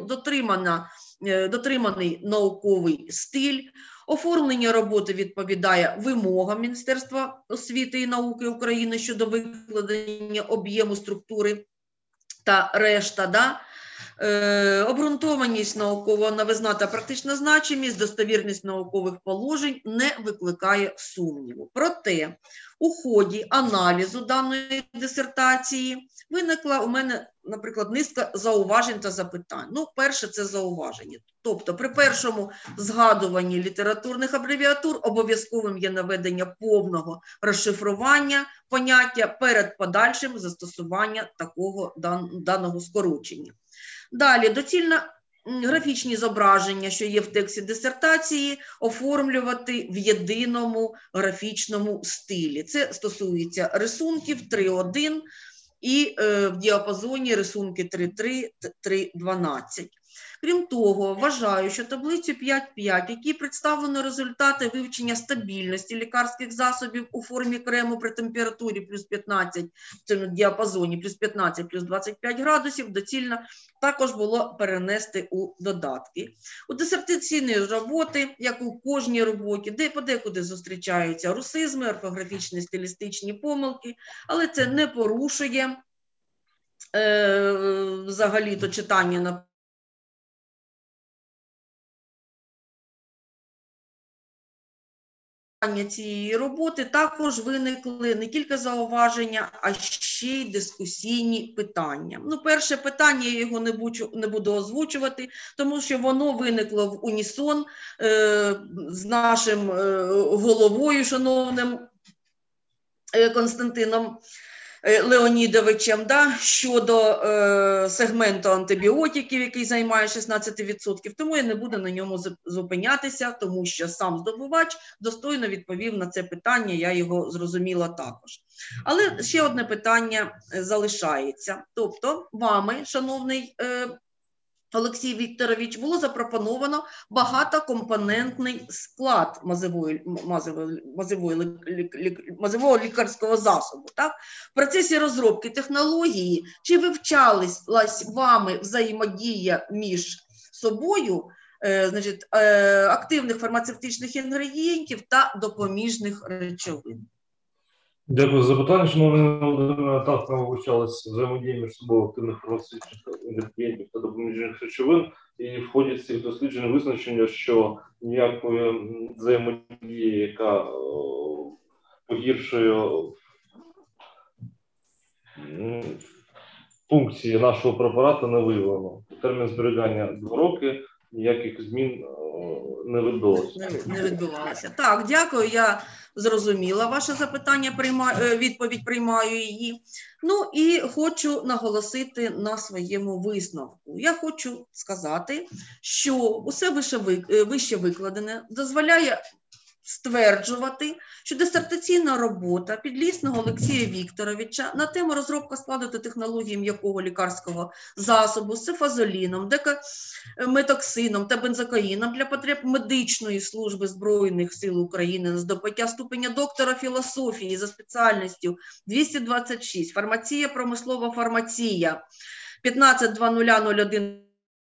дотриманий науковий стиль, оформлення роботи відповідає вимогам Міністерства освіти і науки України щодо викладення об'єму, структури та решта, обґрунтованість наукова новизна та практична значимість, достовірність наукових положень не викликає сумніву. Проте у ході аналізу даної дисертації виникла у мене, наприклад, низка зауважень та запитань. Перше – це зауваження. Тобто при першому згадуванні літературних абревіатур обов'язковим є наведення повного розшифрування поняття перед подальшим застосування даного скорочення. Далі, доцільно графічні зображення, що є в тексті дисертації, оформлювати в єдиному графічному стилі. Це стосується рисунків 3.1 і в діапазоні рисунки 3.3, 3.12. Крім того, вважаю, що таблицю 5.5, якій представлено результати вивчення стабільності лікарських засобів у формі крему при температурі плюс 15, в цьому діапазоні плюс 15, плюс 25 градусів, доцільно також було перенести у додатки. У дисертаційній роботи, як у кожній роботі, подекуди зустрічаються русизми, орфографічні стилістичні помилки, але це не порушує взагалі-то читання на цієї роботи. Також виникли не тільки зауваження, а ще й дискусійні питання. Перше питання, я його не буду озвучувати, тому що воно виникло в унісон з нашим головою, шановним Константином Леонідовичем, щодо сегменту антибіотиків, який займає 16%, тому я не буду на ньому зупинятися, тому що сам здобувач достойно відповів на це питання, я його зрозуміла також. Але ще одне питання залишається. Тобто вами, шановний Олексій Вікторович, було запропоновано багатокомпонентний склад мазового лікарського засобу. Так? В процесі розробки технології, чи вивчалась вами взаємодія між собою, активних фармацевтичних інгредієнтів та допоміжних речовин? Дякую за запитання. Шановний Володимир, так, ми вивчалися взаємодії між собою активних фармацевтичних інгредієнтів та допоміжних речовин. І в ході цих досліджень визначення, що ніякої взаємодії, яка погіршує функції нашого препарату, не виявлено. Термін зберігання 2 роки, ніяких змін не відбулося. Не відбувалося. Так, дякую, я зрозуміла ваше запитання, відповідь приймаю її. Ну і хочу наголосити на своєму висновку. Я хочу сказати, що усе вище викладене дозволяє стверджувати, що дисертаційна робота Підлісного Олексія Вікторовича на тему розробка складу та технології м'якого лікарського засобу з цефазоліном, декаметоксином та бензокаїном для потреб медичної служби Збройних сил України на здобуття ступеня доктора філософії за спеціальністю 226, фармація, промислова фармація, 15.00.01,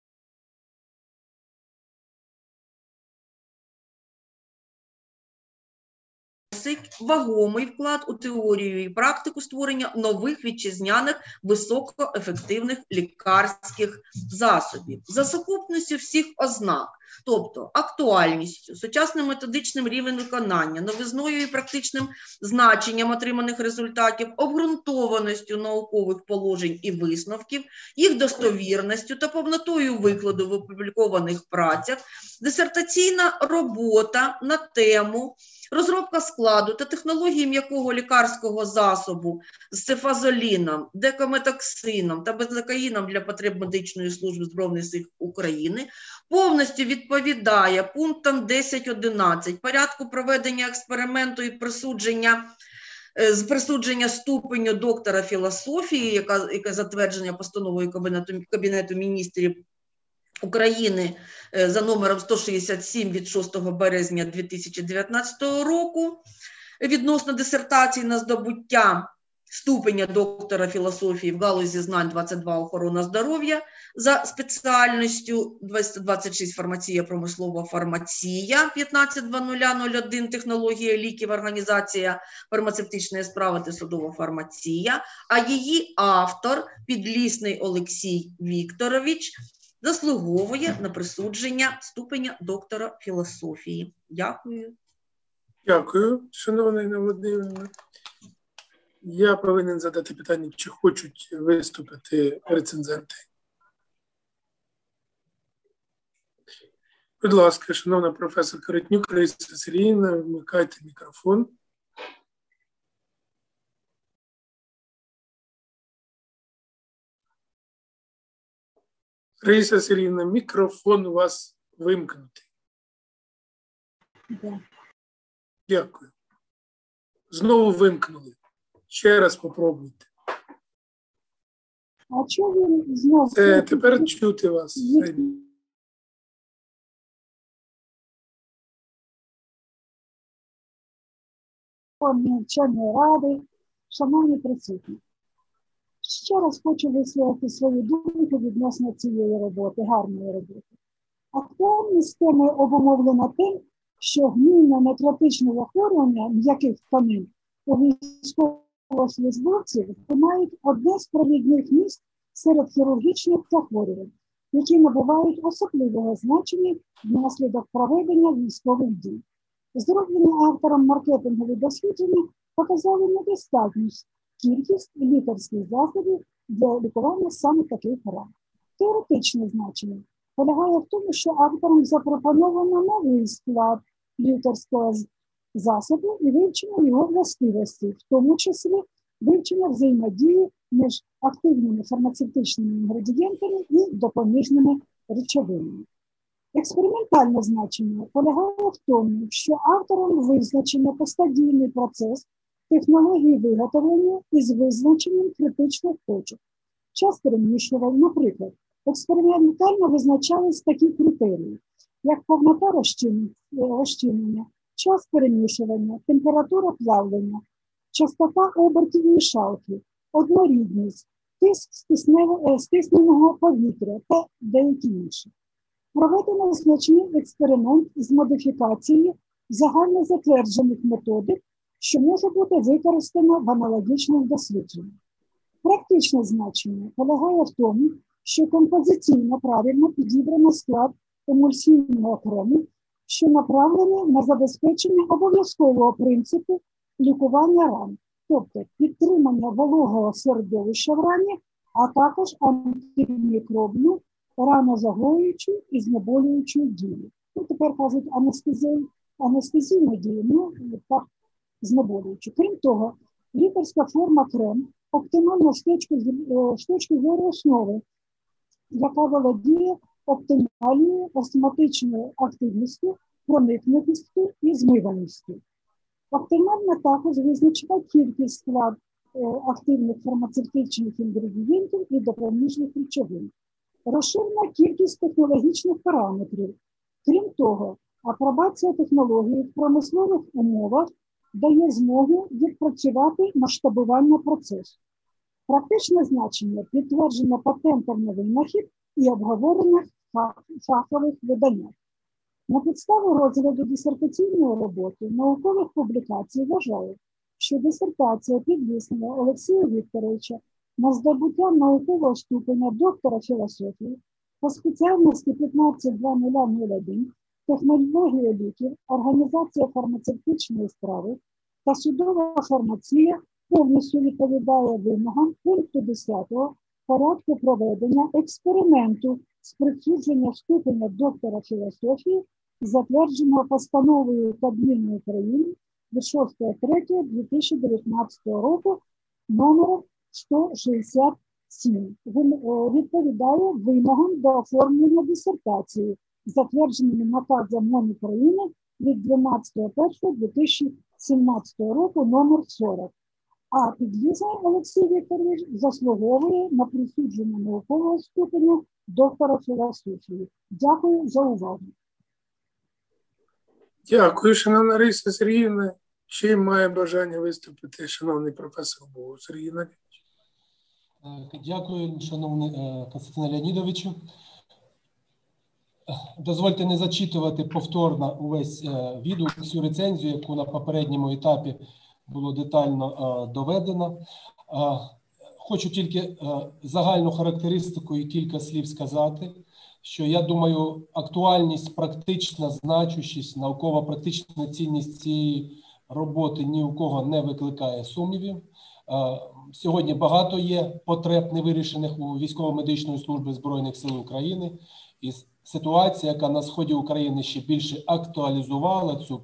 вагомий вклад у теорію і практику створення нових вітчизняних високоефективних лікарських засобів. За сукупністю всіх ознак, тобто актуальністю, сучасним методичним рівнем виконання, новизною і практичним значенням отриманих результатів, обґрунтованістю наукових положень і висновків, їх достовірністю та повнотою викладу в опублікованих працях, дисертаційна робота на тему розробка складу та технології м'якого лікарського засобу з цефазоліном, декаметоксином та бензокаїном для потреб медичної служби Збройних сил України повністю відповідає пунктам 10.11 порядку проведення експерименту і присудження ступеню доктора філософії, яка затверджена постановою Кабінету міністрів України за номером 167 від 6 березня 2019 року відносно дисертації на здобуття ступеня доктора філософії в галузі знань 22 охорона здоров'я за спеціальністю 226 фармація, промислова фармація, 15.00.01 технологія ліків, організація фармацевтичної справи та судова фармація, а її автор Підлісний Олексій Вікторович заслуговує на присудження ступеня доктора філософії. Дякую. Дякую, шановна Інна Володимирівна. Я повинен задати питання, чи хочуть виступити рецензенти. Будь ласка, шановна професор Ретнюк, Раїса Сергіївна, вмикайте мікрофон. Раїса Сергіївна, мікрофон у вас вимкнутий. Дякую. Знову вимкнули. Ще раз попробуйте. А чого він знову? Тепер чути вас. Вченої ради, шановні присутні. Ще раз хочу висловити свою думку відносно цієї роботи, гарної роботи. Актуальність теми обумовлена тим, що гнійно-некротичні захворювання м'яких тканин у військовослужбовців мають одне з провідних місць серед хірургічних захворювань, які набувають особливого значення внаслідок проведення військових дій. Зроблені автором маркетингові дослідження показали недостатню кількість лікарських засобів для лікування саме таких ран. Теоретичне значення полягає в тому, що авторам запропоновано новий склад лікарського засобу і вивчено його властивості, в тому числі вивчення взаємодії між активними фармацевтичними інгредієнтами і допоміжними речовинами. Експериментальне значення полягає в тому, що автором визначено постадійний процес технології виготовлення із визначенням критичних точок. Час переміщувань, наприклад, експериментально визначались такі критерії, як повнота розчинення, час перемішування, температура плавлення, частота обертів мішалки, однорідність, тиск стисненого повітря та деякі інші. Проведено значний експеримент з модифікацією загально затверджених методик, що може бути використано в аналогічних дослідженнях. Практичне значення полягає в тому, що композиційно правильно підібрано склад емульсійного крему, що направлений на забезпечення обов'язкового принципу лікування ран, тобто підтримання вологого середовища в рані, а також антимікробну, ранозагоюючу і знеболюючу дію. Ну, тепер кажуть анестезійну дію, так, знеболюючу. Крім того, лікарська форма крем оптимальна з точки зору основи, яка володіє оптимальною осмотичною активністю, проникнутістю і змиваністю. Оптимальна також визначена кількість склад активних фармацевтичних інгредієнтів і допоміжних речовин. Розширена кількість технологічних параметрів. Крім того, апробація технології в промислових умовах дає змогу відпрацювати масштабування процесу. Практичне значення підтверджено патентом на винахід і обговорених фахових виданнях. На підставі розгляду дисертаційної роботи наукових публікацій вважаю, що дисертація підвісного Олексія Вікторовича на здобуття наукового ступеня доктора філософії по спеціальності 15.0001 технологія ліків, організація фармацевтичної справи та судова фармація повністю відповідає вимогам пункту 10 порядку проведення експерименту з присудження ступеня доктора філософії, затвердженого постановою Кабміну України від 6.3.2019 року номером 167. Він відповідає вимогам до оформлення дисертації, затвердженими наказом МОН України від 12.01.2017 року номер 40. А підвізний Олексій Вікторович заслуговує на присудження наукового ступеня доктора філософії. Дякую за увагу. Дякую, шановна Раїса Сергіївна. Ще має бажання виступити шановний професор Богу Сергій Надійович. Дякую, шановний Костянтин Леонідовичу. Дозвольте не зачитувати повторно увесь відгук, всю рецензію, яку на попередньому етапі було детально доведено. Хочу тільки загальну характеристику і кілька слів сказати, що, я думаю, актуальність, практична значущість, науково-практична цінність цієї роботи ні у кого не викликає сумнівів. Сьогодні багато є потреб невирішених у військово-медичної служби Збройних сил України. І ситуація, яка на сході України ще більше актуалізувала цю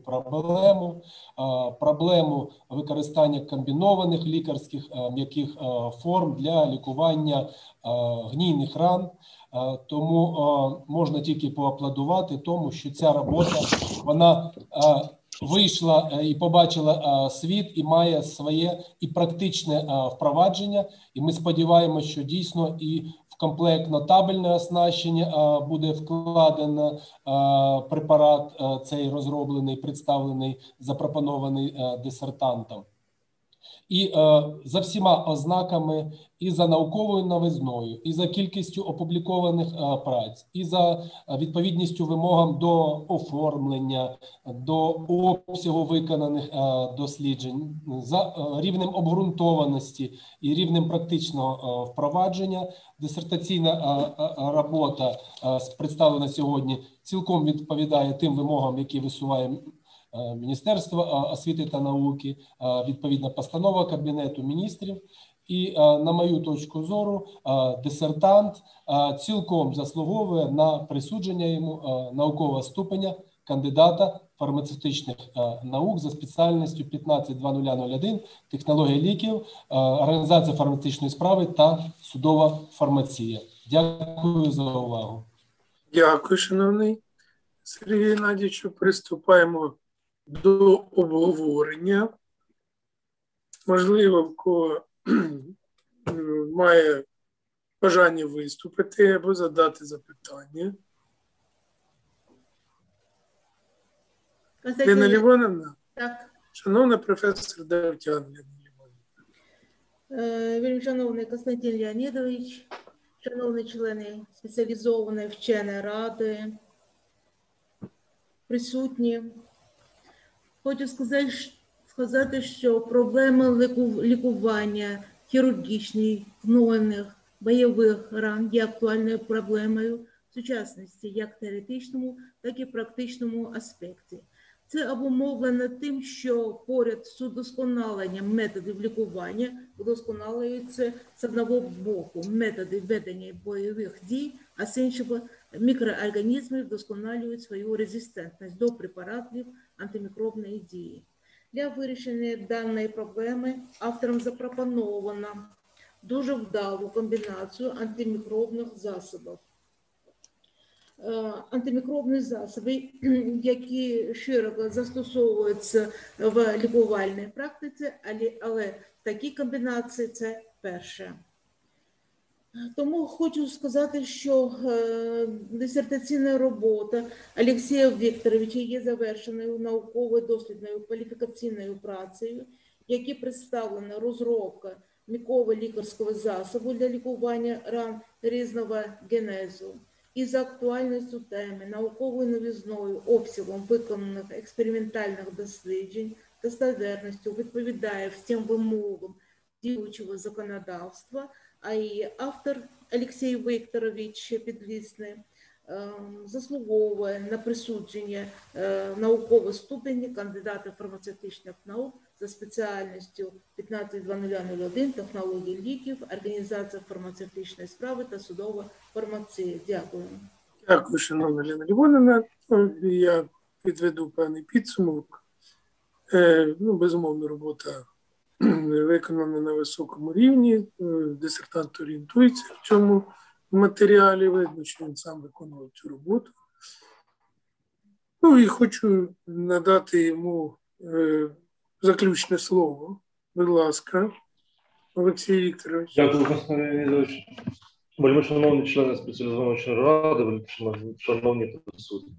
проблему використання комбінованих лікарських м'яких форм для лікування гнійних ран. Тому можна тільки поаплодувати тому, що ця робота, вона вийшла і побачила світ і має своє і практичне впровадження. І ми сподіваємося, що дійсно і в комплектно табельне оснащення буде вкладено препарат цей розроблений, представлений, запропонований дисертантом. І за всіма ознаками, і за науковою новизною, і за кількістю опублікованих праць, і за відповідністю вимогам до оформлення, до обсягу виконаних досліджень, за рівнем обґрунтованості і рівнем практичного впровадження, дисертаційна робота, представлена сьогодні, цілком відповідає тим вимогам, які висуває Міністерство освіти та науки, відповідна постанова Кабінету міністрів. І, на мою точку зору, дисертант цілком заслуговує на присудження йому наукового ступеня кандидата фармацевтичних наук за спеціальністю 15-2001 технологія ліків, організація фармацевтичної справи та судова фармація. Дякую за увагу. Дякую, шановний Сергій Геннадійовичу. Приступаємо до обговорення. Можливо, в кого має бажання виступити або задати запитання. Ліна Лівоновна? Так. Шановна професор Давтян Ліна Лівоновна. Вельми шановний Костянтин Леонідович, шановні члени спеціалізованої вченої ради, присутні. Хочу сказати, що проблема лікування хірургічних, гнойних, бойових ран є актуальною проблемою в сучасності, як в теоретичному, так і в практичному аспекті. Це обумовлено тим, що поряд з удосконаленням методів лікування удосконалюються з одного боку методи ведення бойових дій, а з іншого мікроорганізми вдосконалюють свою резистентність до препаратів антимікробної дії. Для вирішення даної проблеми авторам запропоновано дуже вдалу комбінацію антимікробних засобів. Антимікробні засоби, які широко застосовуються в лікувальній практиці, але в такій комбінації це перше. Тому хочу сказати, що дисертаційна робота Олексія Вікторовича є завершеною науковою дослідною кваліфікаційною працею, в якій представлена розробка міково-лікарського засобу для лікування ран різного генезу. Із актуальністю теми, науковою новізною, обсягом виконаних експериментальних досліджень, достовірністю відповідає всім вимогам діючого законодавства, а її автор Олексій Вікторович Підлісний заслуговує на присудження наукового ступені кандидата фармацевтичних наук за спеціальністю 15-2001 технології ліків, організація фармацевтичної справи та судова фармація. Дякую. Дякую, шановна Ліна Лівоновна. Я підведу певний підсумок. Безумовно, робота виконана на високому рівні. Дисертант орієнтується в цьому матеріалі. Видно, що він сам виконував цю роботу. І хочу надати йому заключне слово. Будь ласка, Олексій Вікторович. Дякую, Костянтин Леонідович. Вельми шановні члени спеціалізованої вченої ради, вельми шановні присутні.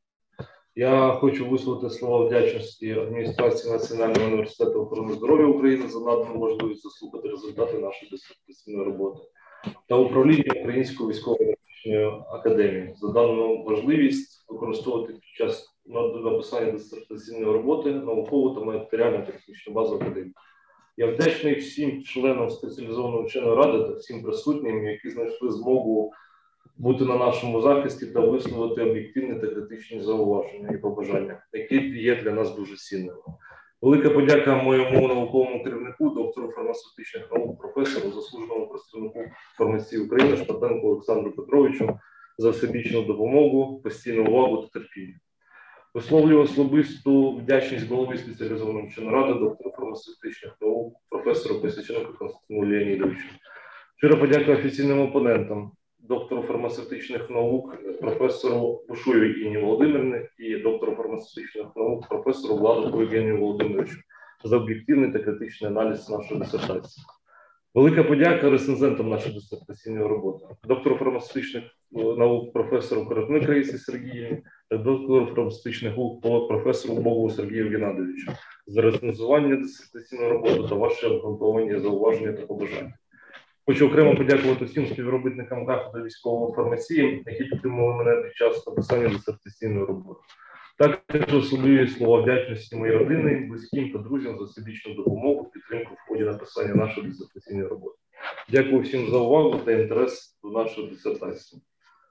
Я хочу висловити слова вдячності адміністрації Національного університету охорони здоров'я України за надану можливість заслухати результати нашої дисертаційної роботи та управління Української військово-медичної академії за дану можливість використовувати під час написання дисертаційної роботи наукову та матеріально-технічну базу академії. Я вдячний всім членам спеціалізованої вченої ради та всім присутнім, які знайшли змогу бути на нашому захисті та висловити об'єктивні та критичні зауваження і побажання, які є для нас дуже цінними. Велика подяка моєму науковому керівнику, доктору фармацевтичних наук, професору, заслуженому представнику фармації України Шпатенку Олександру Петровичу за всебічну допомогу, постійну увагу та терпіння. Висловлюю особисту вдячність голові спеціалізованої вченої ради, доктору фармацевтичних наук, професору Костянтину Константину Леонідовичу. Щиро подяка офіційним опонентам, доктору фармацевтичних наук, професору Бушую Інні Володимирівні і доктору фармацевтичних наук, професору Владику Євгенію Володимировичу за об'єктивний та критичний аналіз нашої дисертації. Велика подяка рецензентам нашої дисертаційної роботи, доктору фармацевтичних наук, професору Коротник Раїсі Сергіївні та доктору фармацевтичних наук, професору Богову Сергію Геннадійовичу за рецензування дисертаційної роботи та ваші обґрунтовані зауваження та побажання. Хочу окремо подякувати всім співробітникам кафедри військової фармації, які підтримували мене під час написання дисертаційної роботи. Також особливі слова вдячності моїй родині, близьким та друзям за всебічну допомогу, підтримку в ході написання нашої дисертаційної роботи. Дякую всім за увагу та інтерес до нашої дисертації.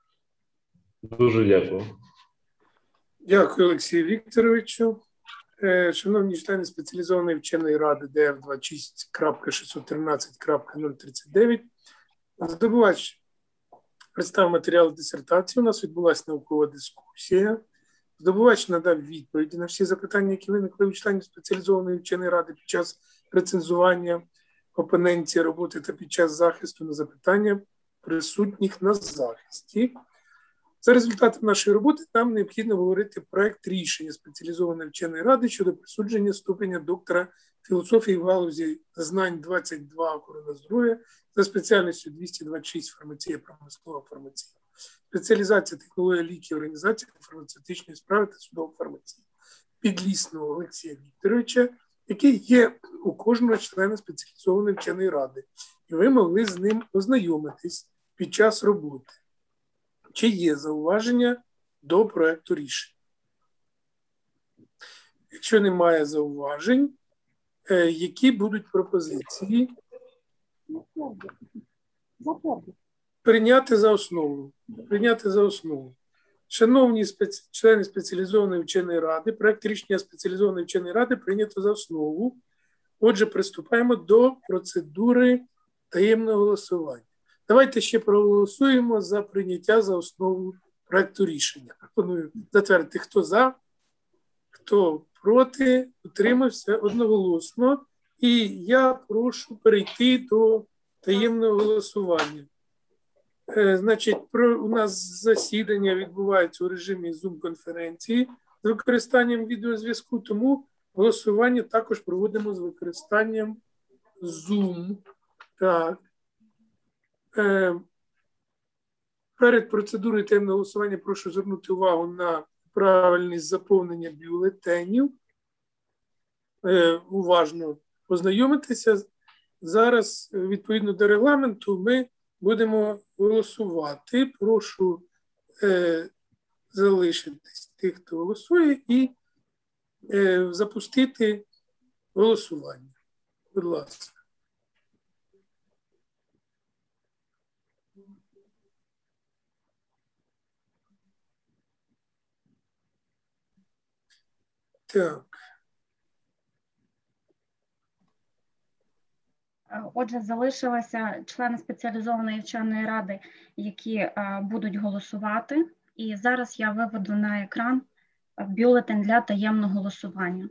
Дуже дякую. Дякую, Олексію Вікторовичу. Шановні члени спеціалізованої вченої ради ДР26.613.039, здобувач представив матеріали дисертації. У нас відбулася наукова дискусія. Здобувач надав відповіді на всі запитання, які виникли у членів спеціалізованої вченої ради під час рецензування опонентів роботи та під час захисту на запитання присутніх на захисті. За результатом нашої роботи нам необхідно говорити проект рішення спеціалізованої вченої ради щодо присудження ступеня доктора філософії в галузі знань 22 охорона здоров'я за спеціальністю 226 фармація, промислова фармація, спеціалізація технологія ліків, організація фармацевтичної справи та судова фармація. Підлісного Олексія Вікторовича, який є у кожного члена спеціалізованої вченої ради, і ви могли з ним ознайомитись під час роботи. Чи є зауваження до проекту рішення? Якщо немає зауважень, які будуть пропозиції? Прийняти за основу. Прийняти за основу. Шановні члени спеціалізованої вченої ради, проект рішення спеціалізованої вченої ради прийнято за основу. Отже, приступаємо до процедури таємного голосування. Давайте ще проголосуємо за прийняття за основу проекту рішення. Пропоную затвердити, хто за, хто проти, утримався одноголосно. І я прошу перейти до таємного голосування. Значить, у нас засідання відбувається у режимі Zoom-конференції з використанням відеозв'язку, тому голосування також проводимо з використанням Zoom. Так. Перед процедурою таємного голосування прошу звернути увагу на правильність заповнення бюлетенів. Уважно ознайомитися. Зараз, відповідно до регламенту, ми будемо голосувати. Прошу залишитись тих, хто голосує, і запустити голосування. Будь ласка. Так. Отже, залишилися члени спеціалізованої вченої ради, які будуть голосувати. І зараз я виведу на екран бюлетень для таємного голосування.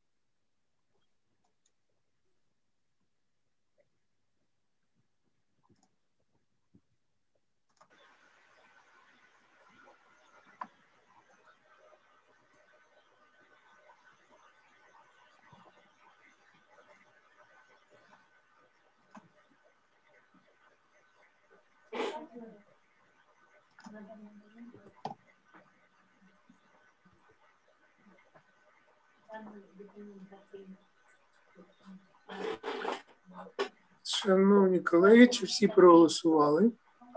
Шановні колеги, чи всі проголосували?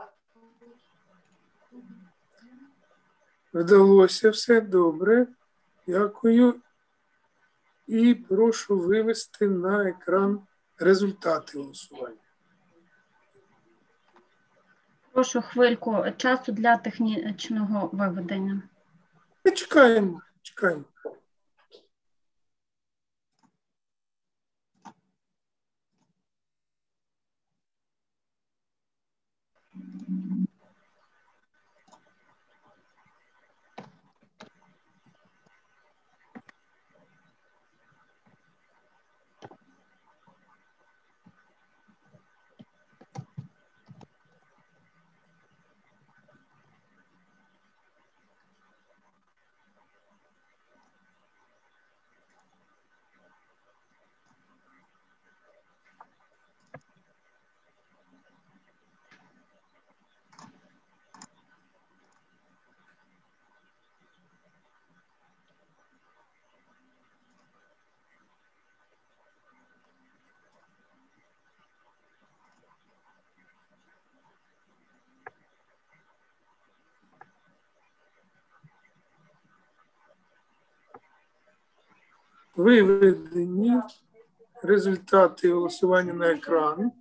Вдалося все добре. Дякую. І прошу вивести на екран результати голосування. Прошу хвильку часу для технічного виведення. Чекаємо, чекаємо. Виведені результати голосування на екран.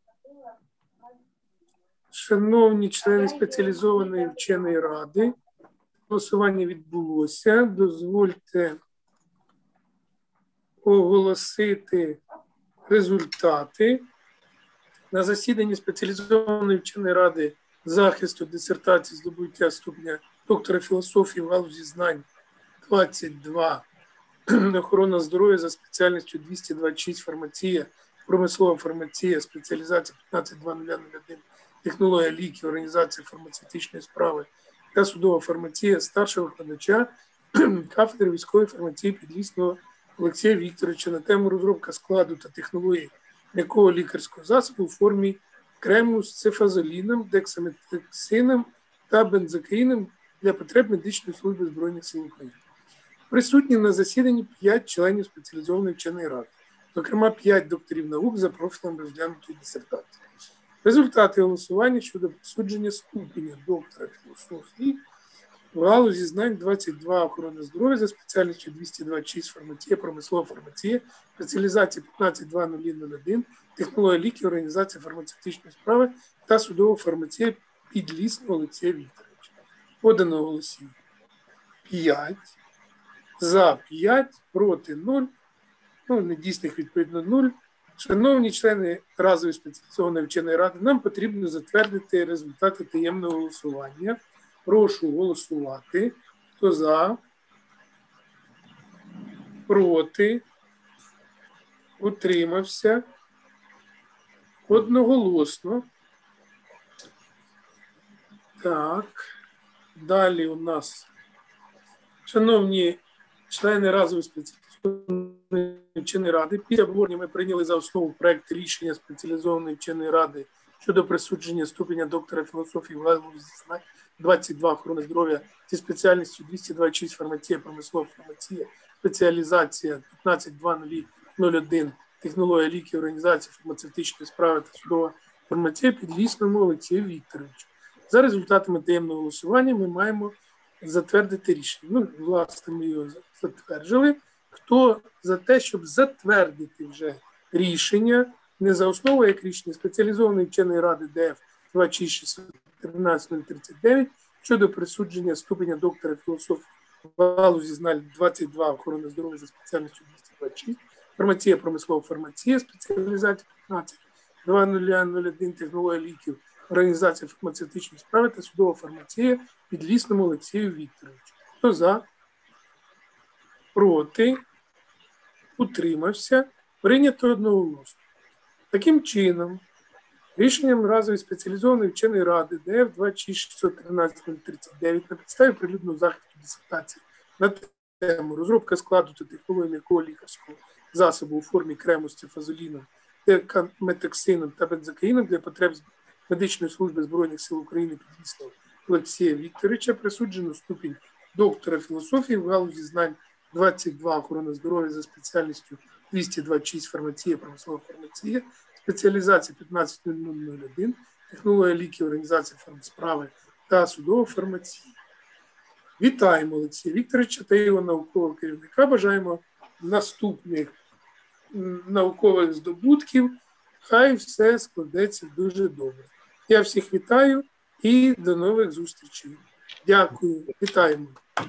Шановні члени спеціалізованої вченої ради, голосування відбулося. Дозвольте оголосити результати. На засіданні спеціалізованої вченої ради захисту дисертації здобуття ступеня доктора філософії в галузі знань 22 охорона здоров'я за спеціальністю 226 фармація, промислова фармація, спеціалізація 15.0001, технологія ліків, організація фармацевтичної справи та судова фармація старшого викладача кафедри військової фармації Підлісного Олексія Вікторовича на тему розробка складу та технології м'якого лікарського засобу у формі крему з цефазоліном, дексаметаксином та бензокаїном для потреб медичної служби Збройних сил України. Присутні на засіданні 5 членів спеціалізованої вченої ради, зокрема 5 докторів наук за профілем розглянутої дисертації. Результати голосування щодо присудження ступеня доктора філософії в галузі знань 22 охорони здоров'я за спеціальністю 226 фармація, промислова фармація, спеціалізація 15.0001, технологія ліків, організація фармацевтичної справи та судова фармація Підлісного Олексія Вікторовича. Подано голосів 5, за 5, проти 0, недійсних відповідно 0. Шановні члени разової спеціалізованої вченої ради, нам потрібно затвердити результати таємного голосування. Прошу голосувати. Хто за? Проти? Утримався? Одноголосно. Так. Далі у нас, шановні члени разової спеціалізованої вченої ради, після обговорення ми прийняли за основу проект рішення спеціалізованої вченої ради щодо присудження ступеня доктора філософії в галузі знань 22 охорони здоров'я зі спеціальністю 226 фармація, промислова фармація, спеціалізація 15.0001, технологія ліків, організація фармацевтичної справи та судова фармація Підлісному Олексію Вікторовичу. За результатами таємного голосування ми маємо затвердити рішення. Власне, ми його затверджили. Хто за те, щоб затвердити вже рішення, не за основу, як рішення спеціалізованої вченої ради ДФ 26613-039 щодо присудження ступеня доктора філософії в галузі знань 22 охорони здоров'я за спеціальністю 226, фармація, промислова фармація, спеціалізація 15.0001, технологія ліків, організація фармацевтичної справи та судова фармація Підлісному Олексію Вікторовичу. Хто за? Проти? Утримався? Прийнято одноголосно. Таким чином, рішенням разової спеціалізованої вченої ради ДФ 26613-039 на підставі прилюдного захисту дисертації на тему розробка складу та технології м'якого лікарського засобу у формі крему з цефазоліном, декаметаксином та бензокаїном для потреб медичної служби Збройних сил України Підлісного Олексія Вікторовича присуджено ступінь доктора філософії в галузі знань 22 охорони здоров'я за спеціальністю 226 фармація, промислова фармація, спеціалізація 15.0001, технологія ліків, організація фармсправи та судова фармація. Вітаємо Олексія Вікторовича та його наукового керівника. Бажаємо наступних наукових здобутків. Хай все складеться дуже добре. Я всіх вітаю і до нових зустрічей. Дякую. Вітаємо.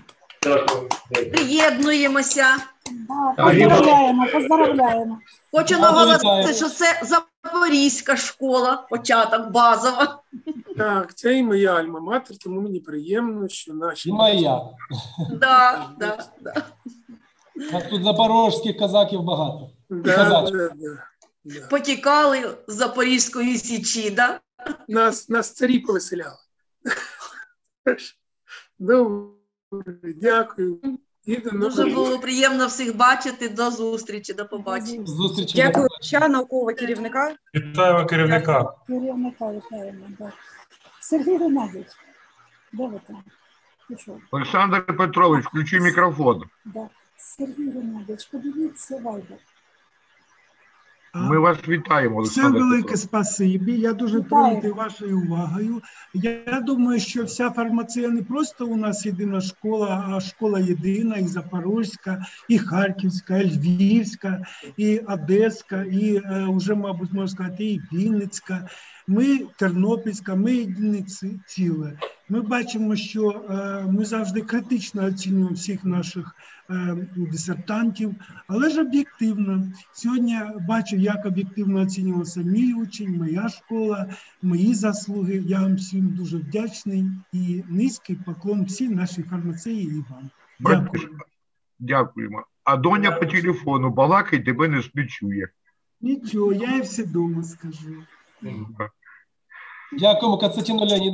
Приєднуємося. Поздравляємо. Хочу наголосити, що це Запорізька школа, початок, базова. Так, це і моя альма-матер, тому мені приємно, що наші... І моя. Да. А тут запорожських козаків багато. Да. Потікали з Запорізької Січі, да? Нас царі повеселяли. Добре, дякую. Дуже було приємно всіх бачити. До зустрічі, до побачення. Дякую, наукового керівника. Вітаємо керівника. Керівника вітаємо. Сергій Геннадійович, де ви там? Олександр Петрович, включи мікрофон. Да. Сергій Геннадійович, подивіться вайбер. Ми вас вітаємо, Олександр Це велике Петрович. спасибі. Я дуже тронутий вашою увагою. Я думаю, що вся фармація не просто у нас єдина школа, а школа єдина, і Запорізька, і Харківська, і Львівська, і Одеська, і вже, мабуть, можна сказати, і Вінницька. Ми Тернопільська, ми єдине ціле. Ми бачимо, що ми завжди критично оцінюємо всіх наших дисертантів, але ж об'єктивно. Сьогодні я бачу, як об'єктивно оцінювався мій учень, моя школа, мої заслуги. Я вам всім дуже вдячний і низький поклон всій нашій фармації і вам. Дякуємо. А доня по телефону балакай, тебе не чує. Нічого, я і все дома скажу. Дякуємо, Константину Леонідовичу.